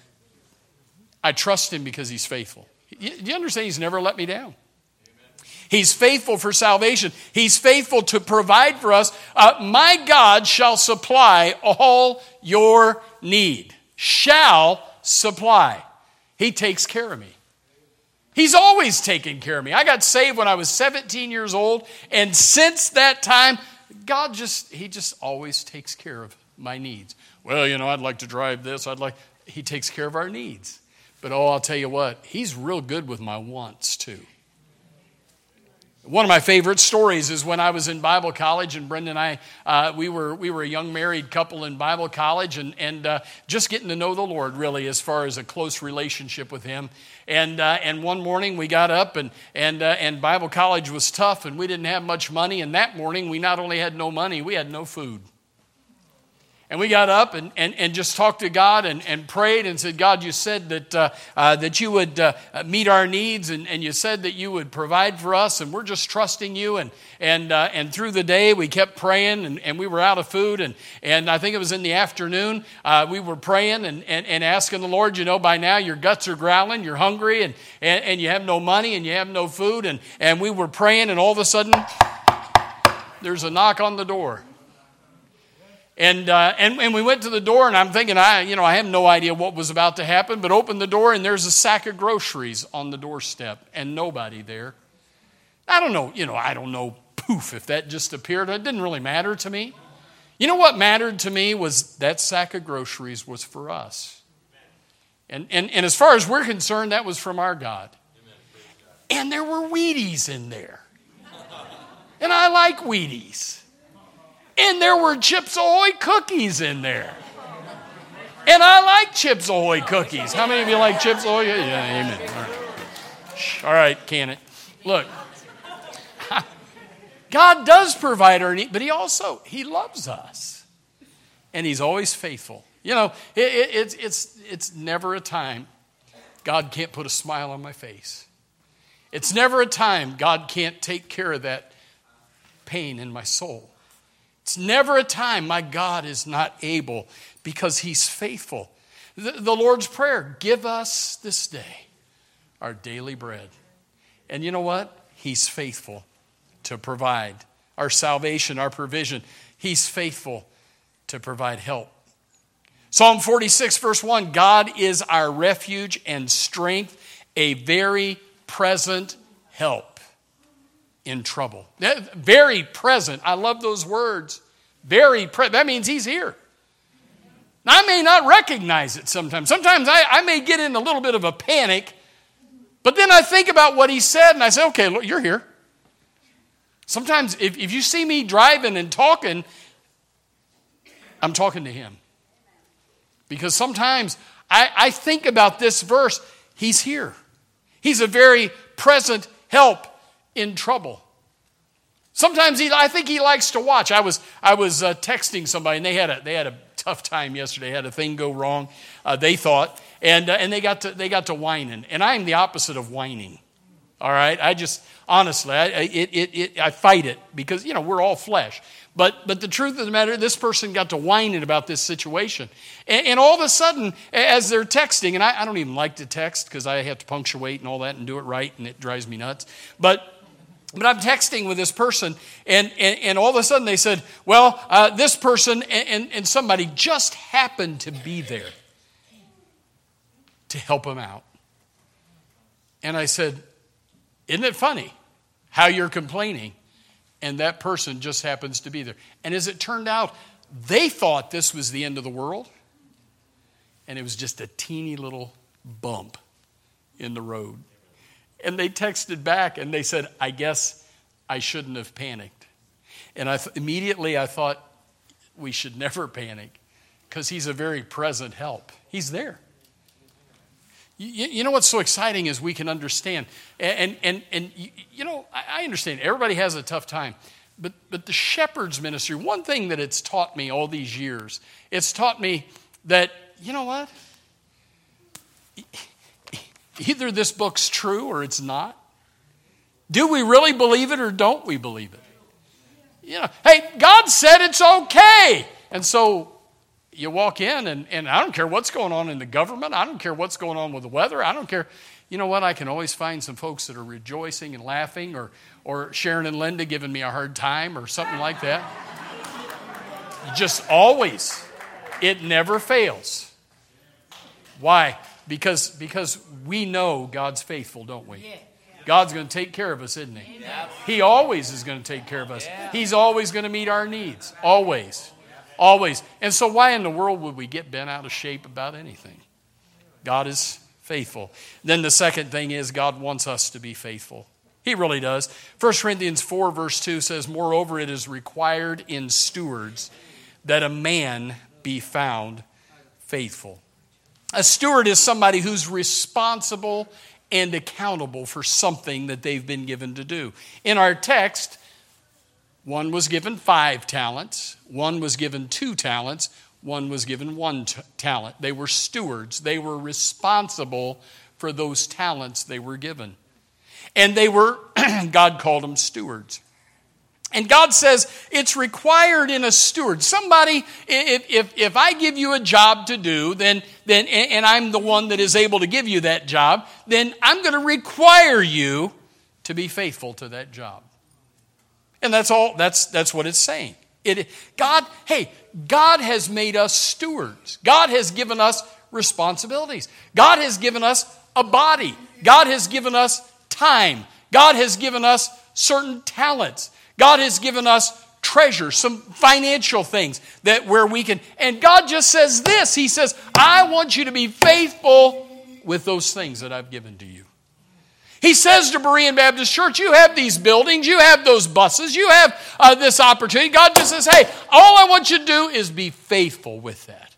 I trust him because he's faithful. Do you understand? He's never let me down. He's faithful for salvation. He's faithful to provide for us. My God shall supply all your need. Shall supply. He takes care of me. He's always taken care of me. I got saved when I was 17 years old. And since that time, God he just always takes care of my needs. Well, I'd like to drive this. He takes care of our needs. But I'll tell you what, he's real good with my wants too. One of my favorite stories is when I was in Bible college, and Brenda and I, we were a young married couple in Bible college, and just getting to know the Lord really, as far as a close relationship with Him. And one morning we got up, and Bible college was tough, and we didn't have much money. And that morning we not only had no money, we had no food. And we got up and just talked to God and prayed and said, God, you said that you would meet our needs, and you said that you would provide for us, and we're just trusting you. And through the day we kept praying, and we were out of food, and I think it was in the afternoon we were praying and asking the Lord, by now your guts are growling, you're hungry, and you have no money and you have no food, and we were praying, and all of a sudden there's a knock on the door. And we went to the door, and I'm thinking, I have no idea what was about to happen, but opened the door, and there's a sack of groceries on the doorstep, and nobody there. I don't know poof, if that just appeared, it didn't really matter to me. You know what mattered to me was that sack of groceries was for us. And as far as we're concerned, that was from our God. And there were Wheaties in there. And I like Wheaties. And there were Chips Ahoy cookies in there. And I like Chips Ahoy cookies. How many of you like Chips Ahoy? Yeah, amen. All right, all right, can it? Look, God does provide our need, but He loves us. And He's always faithful. You know, it's never a time God can't put a smile on my face. It's never a time God can't take care of that pain in my soul. It's never a time my God is not able, because He's faithful. The Lord's Prayer, give us this day our daily bread. And you know what? He's faithful to provide our salvation, our provision. He's faithful to provide help. Psalm 46, verse 1, God is our refuge and strength, a very present help in trouble. Very present. I love those words. Very present. That means He's here. Now, I may not recognize it sometimes. Sometimes I may get in a little bit of a panic, but then I think about what He said and I say, okay, look, you're here. Sometimes if you see me driving and talking, I'm talking to Him. Because sometimes I think about this verse, He's here. He's a very present help in trouble. Sometimes I think He likes to watch. I was texting somebody, and they had a tough time yesterday. Had a thing go wrong, they thought, and they got to whining. And I'm the opposite of whining. All right, I just honestly I fight it, because we're all flesh. But the truth of the matter, this person got to whining about this situation. And all of a sudden, as they're texting, and I don't even like to text because I have to punctuate and all that and do it right, and it drives me nuts. But I'm texting with this person, and all of a sudden they said, well, this person and somebody just happened to be there to help them out. And I said, isn't it funny how you're complaining and that person just happens to be there? And as it turned out, they thought this was the end of the world, and it was just a teeny little bump in the road. And they texted back and they said, I guess I shouldn't have panicked. And immediately I thought, we should never panic, because He's a very present help. He's there. You know what's so exciting is we can understand. And I understand everybody has a tough time. But the shepherd's ministry, one thing that it's taught me all these years, it's taught me that, you know what? Either this book's true or it's not. Do we really believe it or don't we believe it? Hey, God said it's okay. And so you walk in, and I don't care what's going on in the government. I don't care what's going on with the weather. I don't care. You know what? I can always find some folks that are rejoicing and laughing, or Sharon and Linda giving me a hard time or something like that. Just always. It never fails. Why? Because we know God's faithful, don't we? God's going to take care of us, isn't He? He always is going to take care of us. He's always going to meet our needs. Always. Always. And so why in the world would we get bent out of shape about anything? God is faithful. Then the second thing is God wants us to be faithful. He really does. 1 Corinthians 4 verse 2 says, moreover, it is required in stewards that a man be found faithful. A steward is somebody who's responsible and accountable for something that they've been given to do. In our text, one was given 5 talents, one was given 2 talents, one was given 1 talent. They were stewards. They were responsible for those talents they were given. And God called them stewards. And God says it's required in a steward. Somebody, if I give you a job to do, then and I'm the one that is able to give you that job, then I'm going to require you to be faithful to that job. And that's all. That's what it's saying. God has made us stewards. God has given us responsibilities. God has given us a body. God has given us time. God has given us certain talents. God has given us treasure, some financial things that where we can, and God just says this. He says, I want you to be faithful with those things that I've given to you. He says to Berean Baptist Church, you have these buildings, you have those buses, you have this opportunity. God just says, hey, all I want you to do is be faithful with that.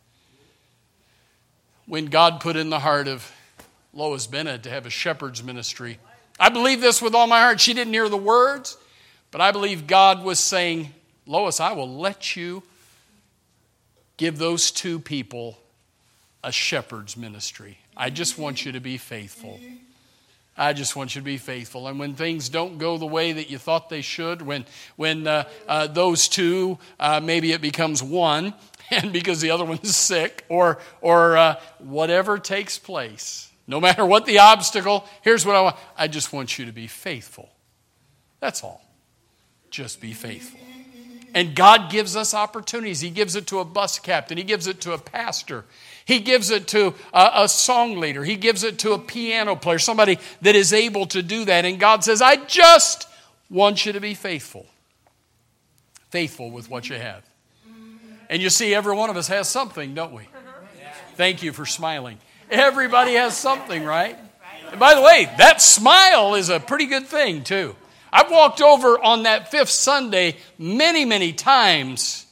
When God put in the heart of Lois Bennett to have a shepherd's ministry, I believe this with all my heart. She didn't hear the words, but I believe God was saying, Lois, I will let you give those two people a shepherd's ministry. I just want you to be faithful. I just want you to be faithful. And when things don't go the way that you thought they should, when those two, maybe it becomes one, and because the other one's sick, or whatever takes place, no matter what the obstacle, here's what I want. I just want you to be faithful. That's all. Just be faithful. And God gives us opportunities. He gives it to a bus captain. He gives it to a pastor. He gives it to a song leader. He gives it to a piano player, somebody that is able to do that. And God says, I just want you to be faithful. Faithful with what you have. And you see, every one of us has something, don't we? Thank you for smiling. Everybody has something, right? And by the way, that smile is a pretty good thing, too. I've walked over on that fifth Sunday many, many times.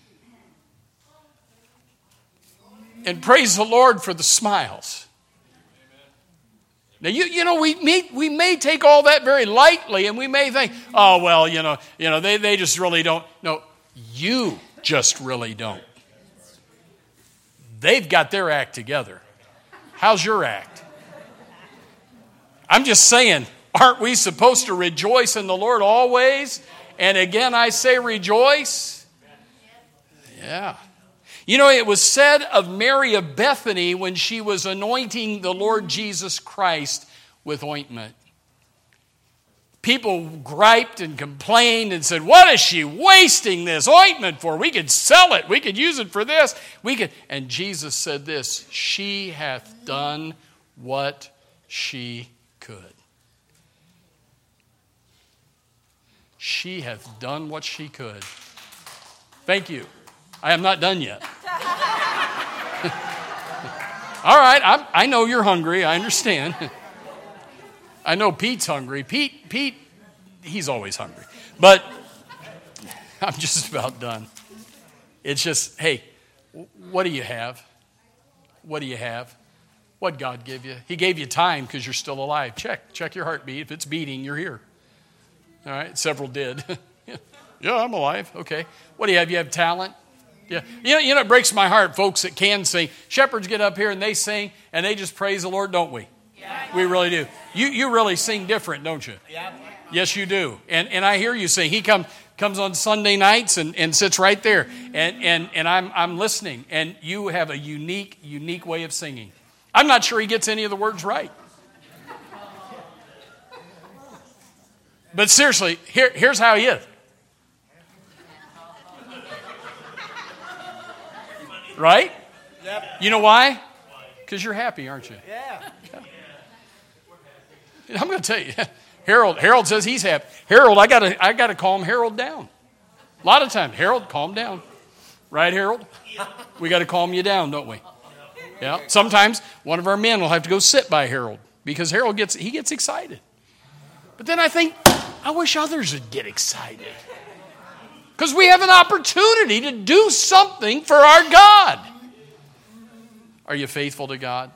And praise the Lord for the smiles. Now, you know, we may take all that very lightly, and we may think, oh, well, they just really don't. No, you just really don't. They've got their act together. How's your act? I'm just saying, aren't we supposed to rejoice in the Lord always? And again, I say rejoice. Yeah. You know, it was said of Mary of Bethany when she was anointing the Lord Jesus Christ with ointment. People griped and complained and said, what is she wasting this ointment for? We could sell it. We could use it for this. And Jesus said this, she hath done what she could. She hath done what she could. Thank you. I am not done yet. All right, I know you're hungry. I understand. I know Pete's hungry. Pete, he's always hungry. But I'm just about done. It's just, hey, what do you have? What do you have? What'd God give you? He gave you time because you're still alive. Check your heartbeat. If it's beating, you're here. All right, several did. Yeah, I'm alive. Okay. What do you have? You have talent? Yeah. You know, it breaks my heart, folks that can sing. Shepherds get up here and they sing and they just praise the Lord, don't we? Yeah. We really do. You really sing different, don't you? Yeah. Yes, you do. And I hear you sing. He comes on Sunday nights and sits right there. And I'm listening. And you have a unique way of singing. I'm not sure he gets any of the words right. But seriously, here's how he is. Right? Yep. You know why? Because you're happy, aren't you? Yeah. I'm going to tell you, Harold says he's happy. Harold, I got to calm Harold down. A lot of times, Harold, calm down. Right, Harold? We got to calm you down, don't we? Yeah. Sometimes one of our men will have to go sit by Harold because Harold gets excited. But then I think, I wish others would get excited. Because we have an opportunity to do something for our God. Are you faithful to God?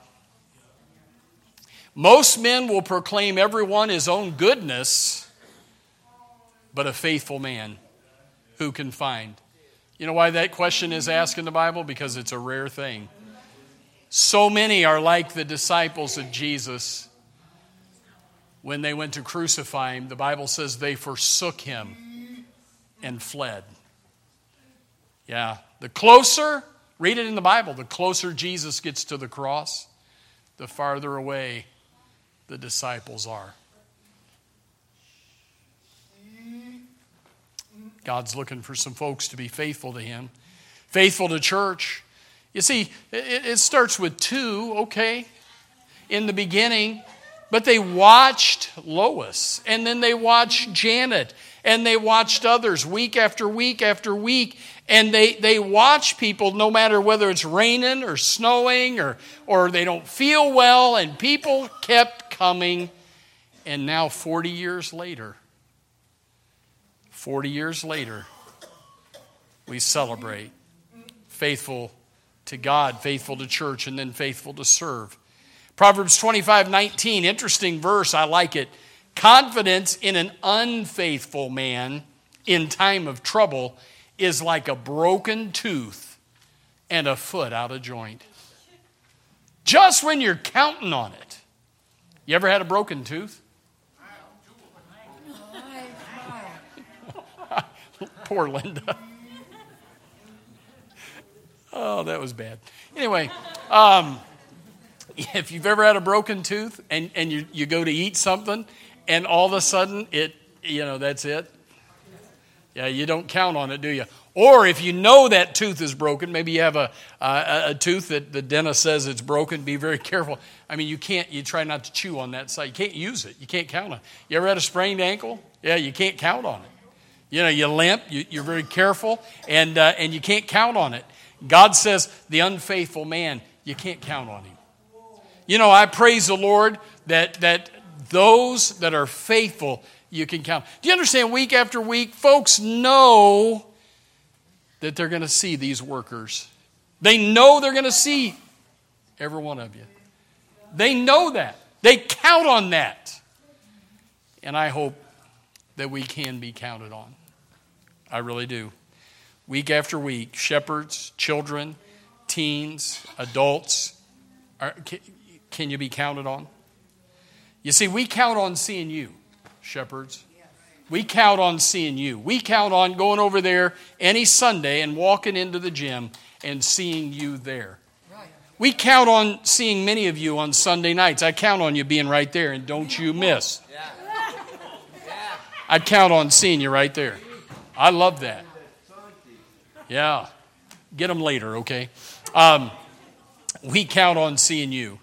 Most men will proclaim everyone his own goodness, but a faithful man who can find. You know why that question is asked in the Bible? Because it's a rare thing. So many are like the disciples of Jesus. When they went to crucify him, the Bible says they forsook him and fled. Yeah, the closer, read it in the Bible, the closer Jesus gets to the cross, the farther away the disciples are. God's looking for some folks to be faithful to him, faithful to church. You see, it starts with two, okay? In the beginning, But they watched Lois, and then they watched Janet, and they watched others week after week after week. And they watch people no matter whether it's raining or snowing or they don't feel well. And people kept coming. And now 40 years later, we celebrate faithful to God, faithful to church, and then faithful to serve. Proverbs 25:19, interesting verse, I like it. Confidence in an unfaithful man in time of trouble is like a broken tooth and a foot out of joint. Just when you're counting on it. You ever had a broken tooth? Poor Linda. Oh, that was bad. Anyway, if you've ever had a broken tooth and you go to eat something and all of a sudden that's it. Yeah, you don't count on it, do you? Or if you know that tooth is broken, maybe you have a tooth that the dentist says it's broken, be very careful. I mean, you try not to chew on that side. You can't use it. You can't count on it. You ever had a sprained ankle? Yeah, you can't count on it. You limp, you're very careful, and you can't count on it. God says the unfaithful man, you can't count on him. I praise the Lord that those that are faithful, you can count. Do you understand, week after week, folks know that they're going to see these workers. They know they're going to see every one of you. They know that. They count on that. And I hope that we can be counted on. I really do. Week after week, shepherds, children, teens, adults, can you be counted on? You see, we count on seeing you, shepherds. We count on seeing you. We count on going over there any Sunday and walking into the gym and seeing you there. We count on seeing many of you on Sunday nights. I count on you being right there, and don't you miss. I count on seeing you right there. I love that. Yeah. Get them later, okay? We count on seeing you.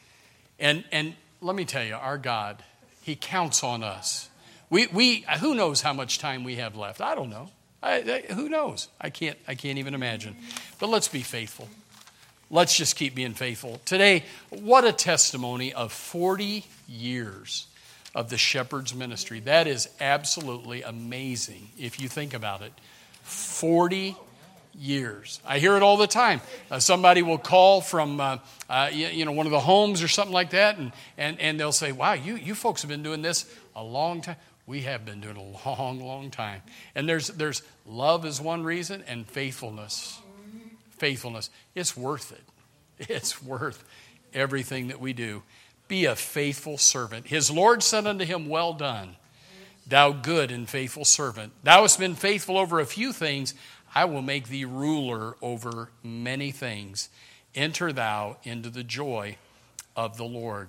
And let me tell you, our God, He counts on us. We who knows how much time we have left? I don't know. Who knows? I can't even imagine. But let's be faithful. Let's just keep being faithful. Today, what a testimony of 40 years of the Shepherd's ministry. That is absolutely amazing if you think about it. 40 years. I hear it all the time. Somebody will call from one of the homes or something like that, and they'll say, wow, you folks have been doing this a long time. We have been doing it a long, long time. And there's love is one reason, and faithfulness. Faithfulness. It's worth it. It's worth everything that we do. Be a faithful servant. His Lord said unto him, well done, thou good and faithful servant. Thou hast been faithful over a few things. I will make thee ruler over many things. Enter thou into the joy of the Lord.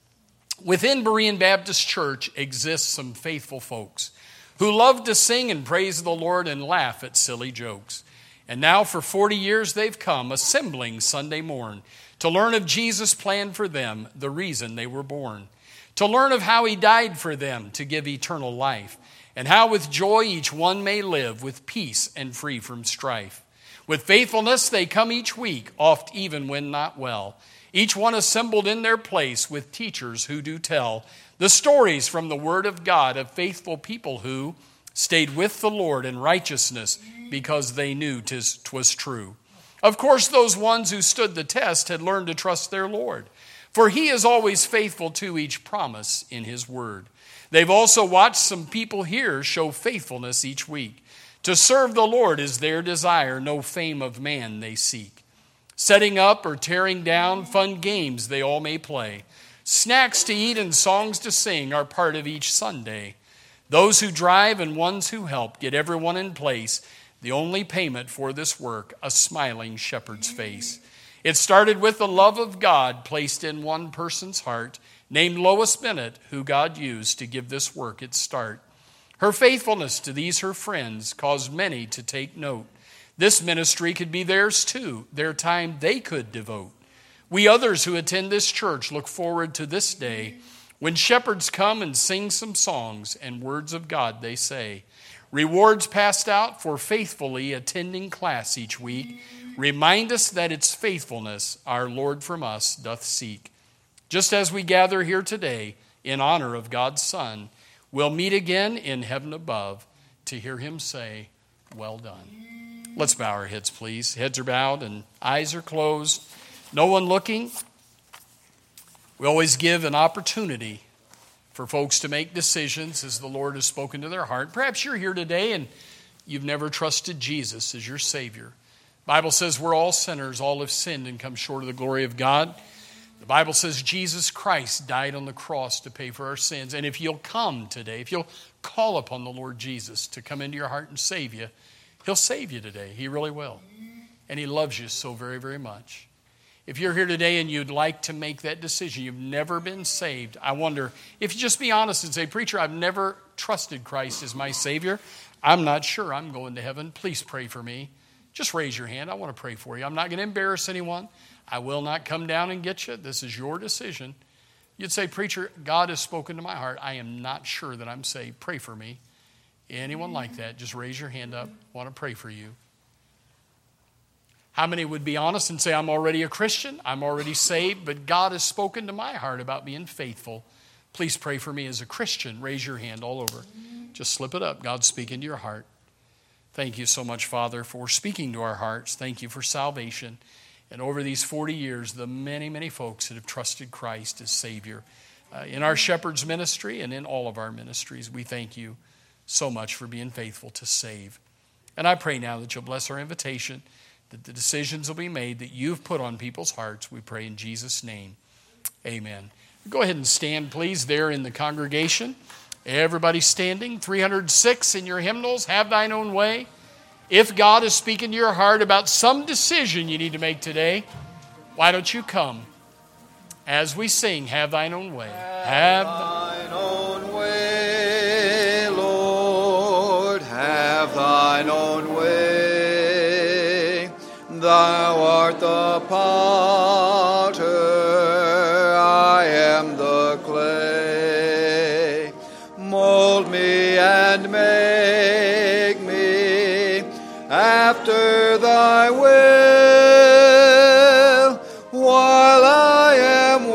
Within Berean Baptist Church exists some faithful folks who love to sing and praise the Lord and laugh at silly jokes. And now for 40 years they've come assembling Sunday morn to learn of Jesus' plan for them, the reason they were born. To learn of how He died for them to give eternal life, and how with joy each one may live with peace and free from strife. With faithfulness they come each week, oft even when not well. Each one assembled in their place with teachers who do tell the stories from the Word of God of faithful people who stayed with the Lord in righteousness because they knew 'twas true. Of course, those ones who stood the test had learned to trust their Lord, for He is always faithful to each promise in His Word. They've also watched some people here show faithfulness each week. To serve the Lord is their desire, no fame of man they seek. Setting up or tearing down, fun games they all may play. Snacks to eat and songs to sing are part of each Sunday. Those who drive and ones who help get everyone in place. The only payment for this work, a smiling shepherd's face. It started with the love of God placed in one person's heart, named Lois Bennett, who God used to give this work its start. Her faithfulness to these her friends caused many to take note. This ministry could be theirs too, their time they could devote. We others who attend this church look forward to this day When shepherds come and sing some songs and words of God they say, rewards passed out for faithfully attending class each week, remind us that it's faithfulness our Lord from us doth seek. Just as we gather here today in honor of God's Son, we'll meet again in heaven above to hear him say, well done. Let's bow our heads, please. Heads are bowed and eyes are closed. No one looking. We always give an opportunity for folks to make decisions as the Lord has spoken to their heart. Perhaps you're here today and you've never trusted Jesus as your Savior. The Bible says we're all sinners, all have sinned and come short of the glory of God. The Bible says Jesus Christ died on the cross to pay for our sins. And if you'll come today, if you'll call upon the Lord Jesus to come into your heart and save you, he'll save you today. He really will. And he loves you so very, very much. If you're here today and you'd like to make that decision, you've never been saved, I wonder, if you just be honest and say, preacher, I've never trusted Christ as my Savior. I'm not sure I'm going to heaven. Please pray for me. Just raise your hand. I want to pray for you. I'm not going to embarrass anyone. I will not come down and get you. This is your decision. You'd say, preacher, God has spoken to my heart. I am not sure that I'm saved. Pray for me. Anyone like that, just raise your hand up. I want to pray for you. How many would be honest and say, I'm already a Christian, I'm already saved, but God has spoken to my heart about being faithful. Please pray for me as a Christian. Raise your hand all over. Just slip it up. God's speaking to your heart. Thank you so much, Father, for speaking to our hearts. Thank you for salvation. And over these 40 years, the many, many folks that have trusted Christ as Savior in our Shepherd's ministry and in all of our ministries, we thank you so much for being faithful to save. And I pray now that you'll bless our invitation, that the decisions will be made that you've put on people's hearts. We pray in Jesus' name. Amen. Go ahead and stand, please, there in the congregation. Everybody standing. 306 in your hymnals. Have thine own way. If God is speaking to your heart about some decision you need to make today, why don't you come as we sing, Have thine own way. Have thine own way, Lord. Have thine own way. Thou art the potter, I am the clay. Mold me and make me after thy will, while I am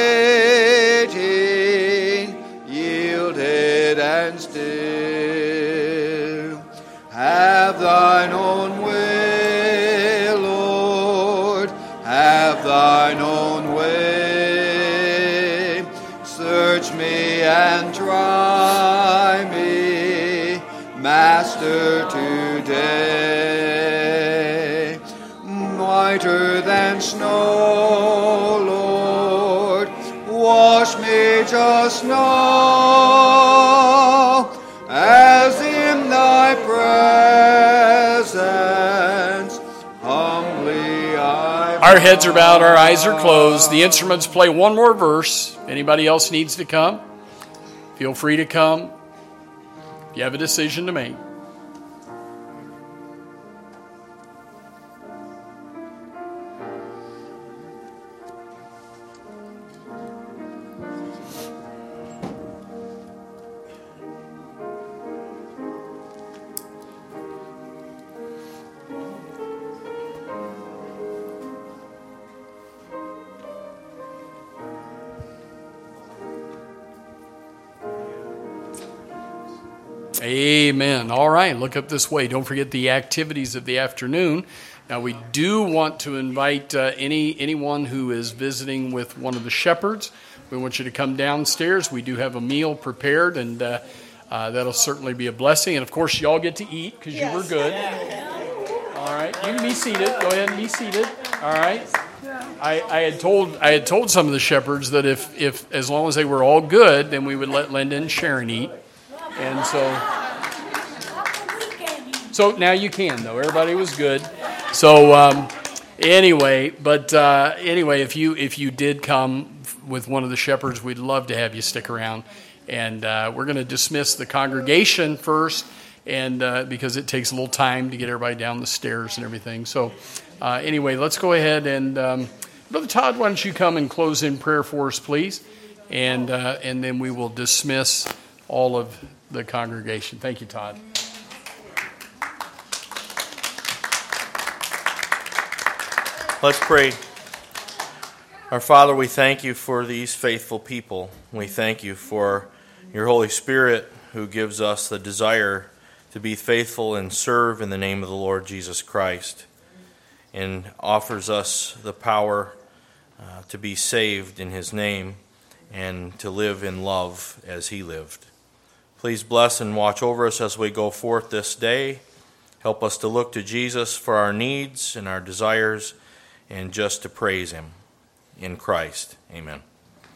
waiting, yielded and still. Have thine own way, Lord, have thine own way. Search me and try me, Master, today. Whiter than snow, Lord, wash me just now, as in thy presence humbly I bow. Our heads are bowed, our eyes are closed. The instruments play one more verse. Anybody else needs to come? Feel free to come. You have a decision to make. Amen. All right, look up this way. Don't forget the activities of the afternoon. Now, we do want to invite anyone who is visiting with one of the shepherds. We want you to come downstairs. We do have a meal prepared, and that'll certainly be a blessing. And, of course, you all get to eat because you were good. All right, you can be seated. Go ahead and be seated. All right. I had told some of the shepherds that if as long as they were all good, then we would let Linda and Sharon eat. And so now you can, though. Everybody was good. So anyway, if you did come with one of the shepherds, we'd love to have you stick around. And we're going to dismiss the congregation first, and because it takes a little time to get everybody down the stairs and everything. So anyway, let's go ahead and Brother Todd, why don't you come and close in prayer for us, please? and then we will dismiss all of the congregation. Thank you, Todd. Let's pray. Our Father, we thank you for these faithful people. We thank you for your Holy Spirit who gives us the desire to be faithful and serve in the name of the Lord Jesus Christ, and offers us the power to be saved in his name and to live in love as he lived. Please bless and watch over us as we go forth this day. Help us to look to Jesus for our needs and our desires, and just to praise him in Christ. Amen.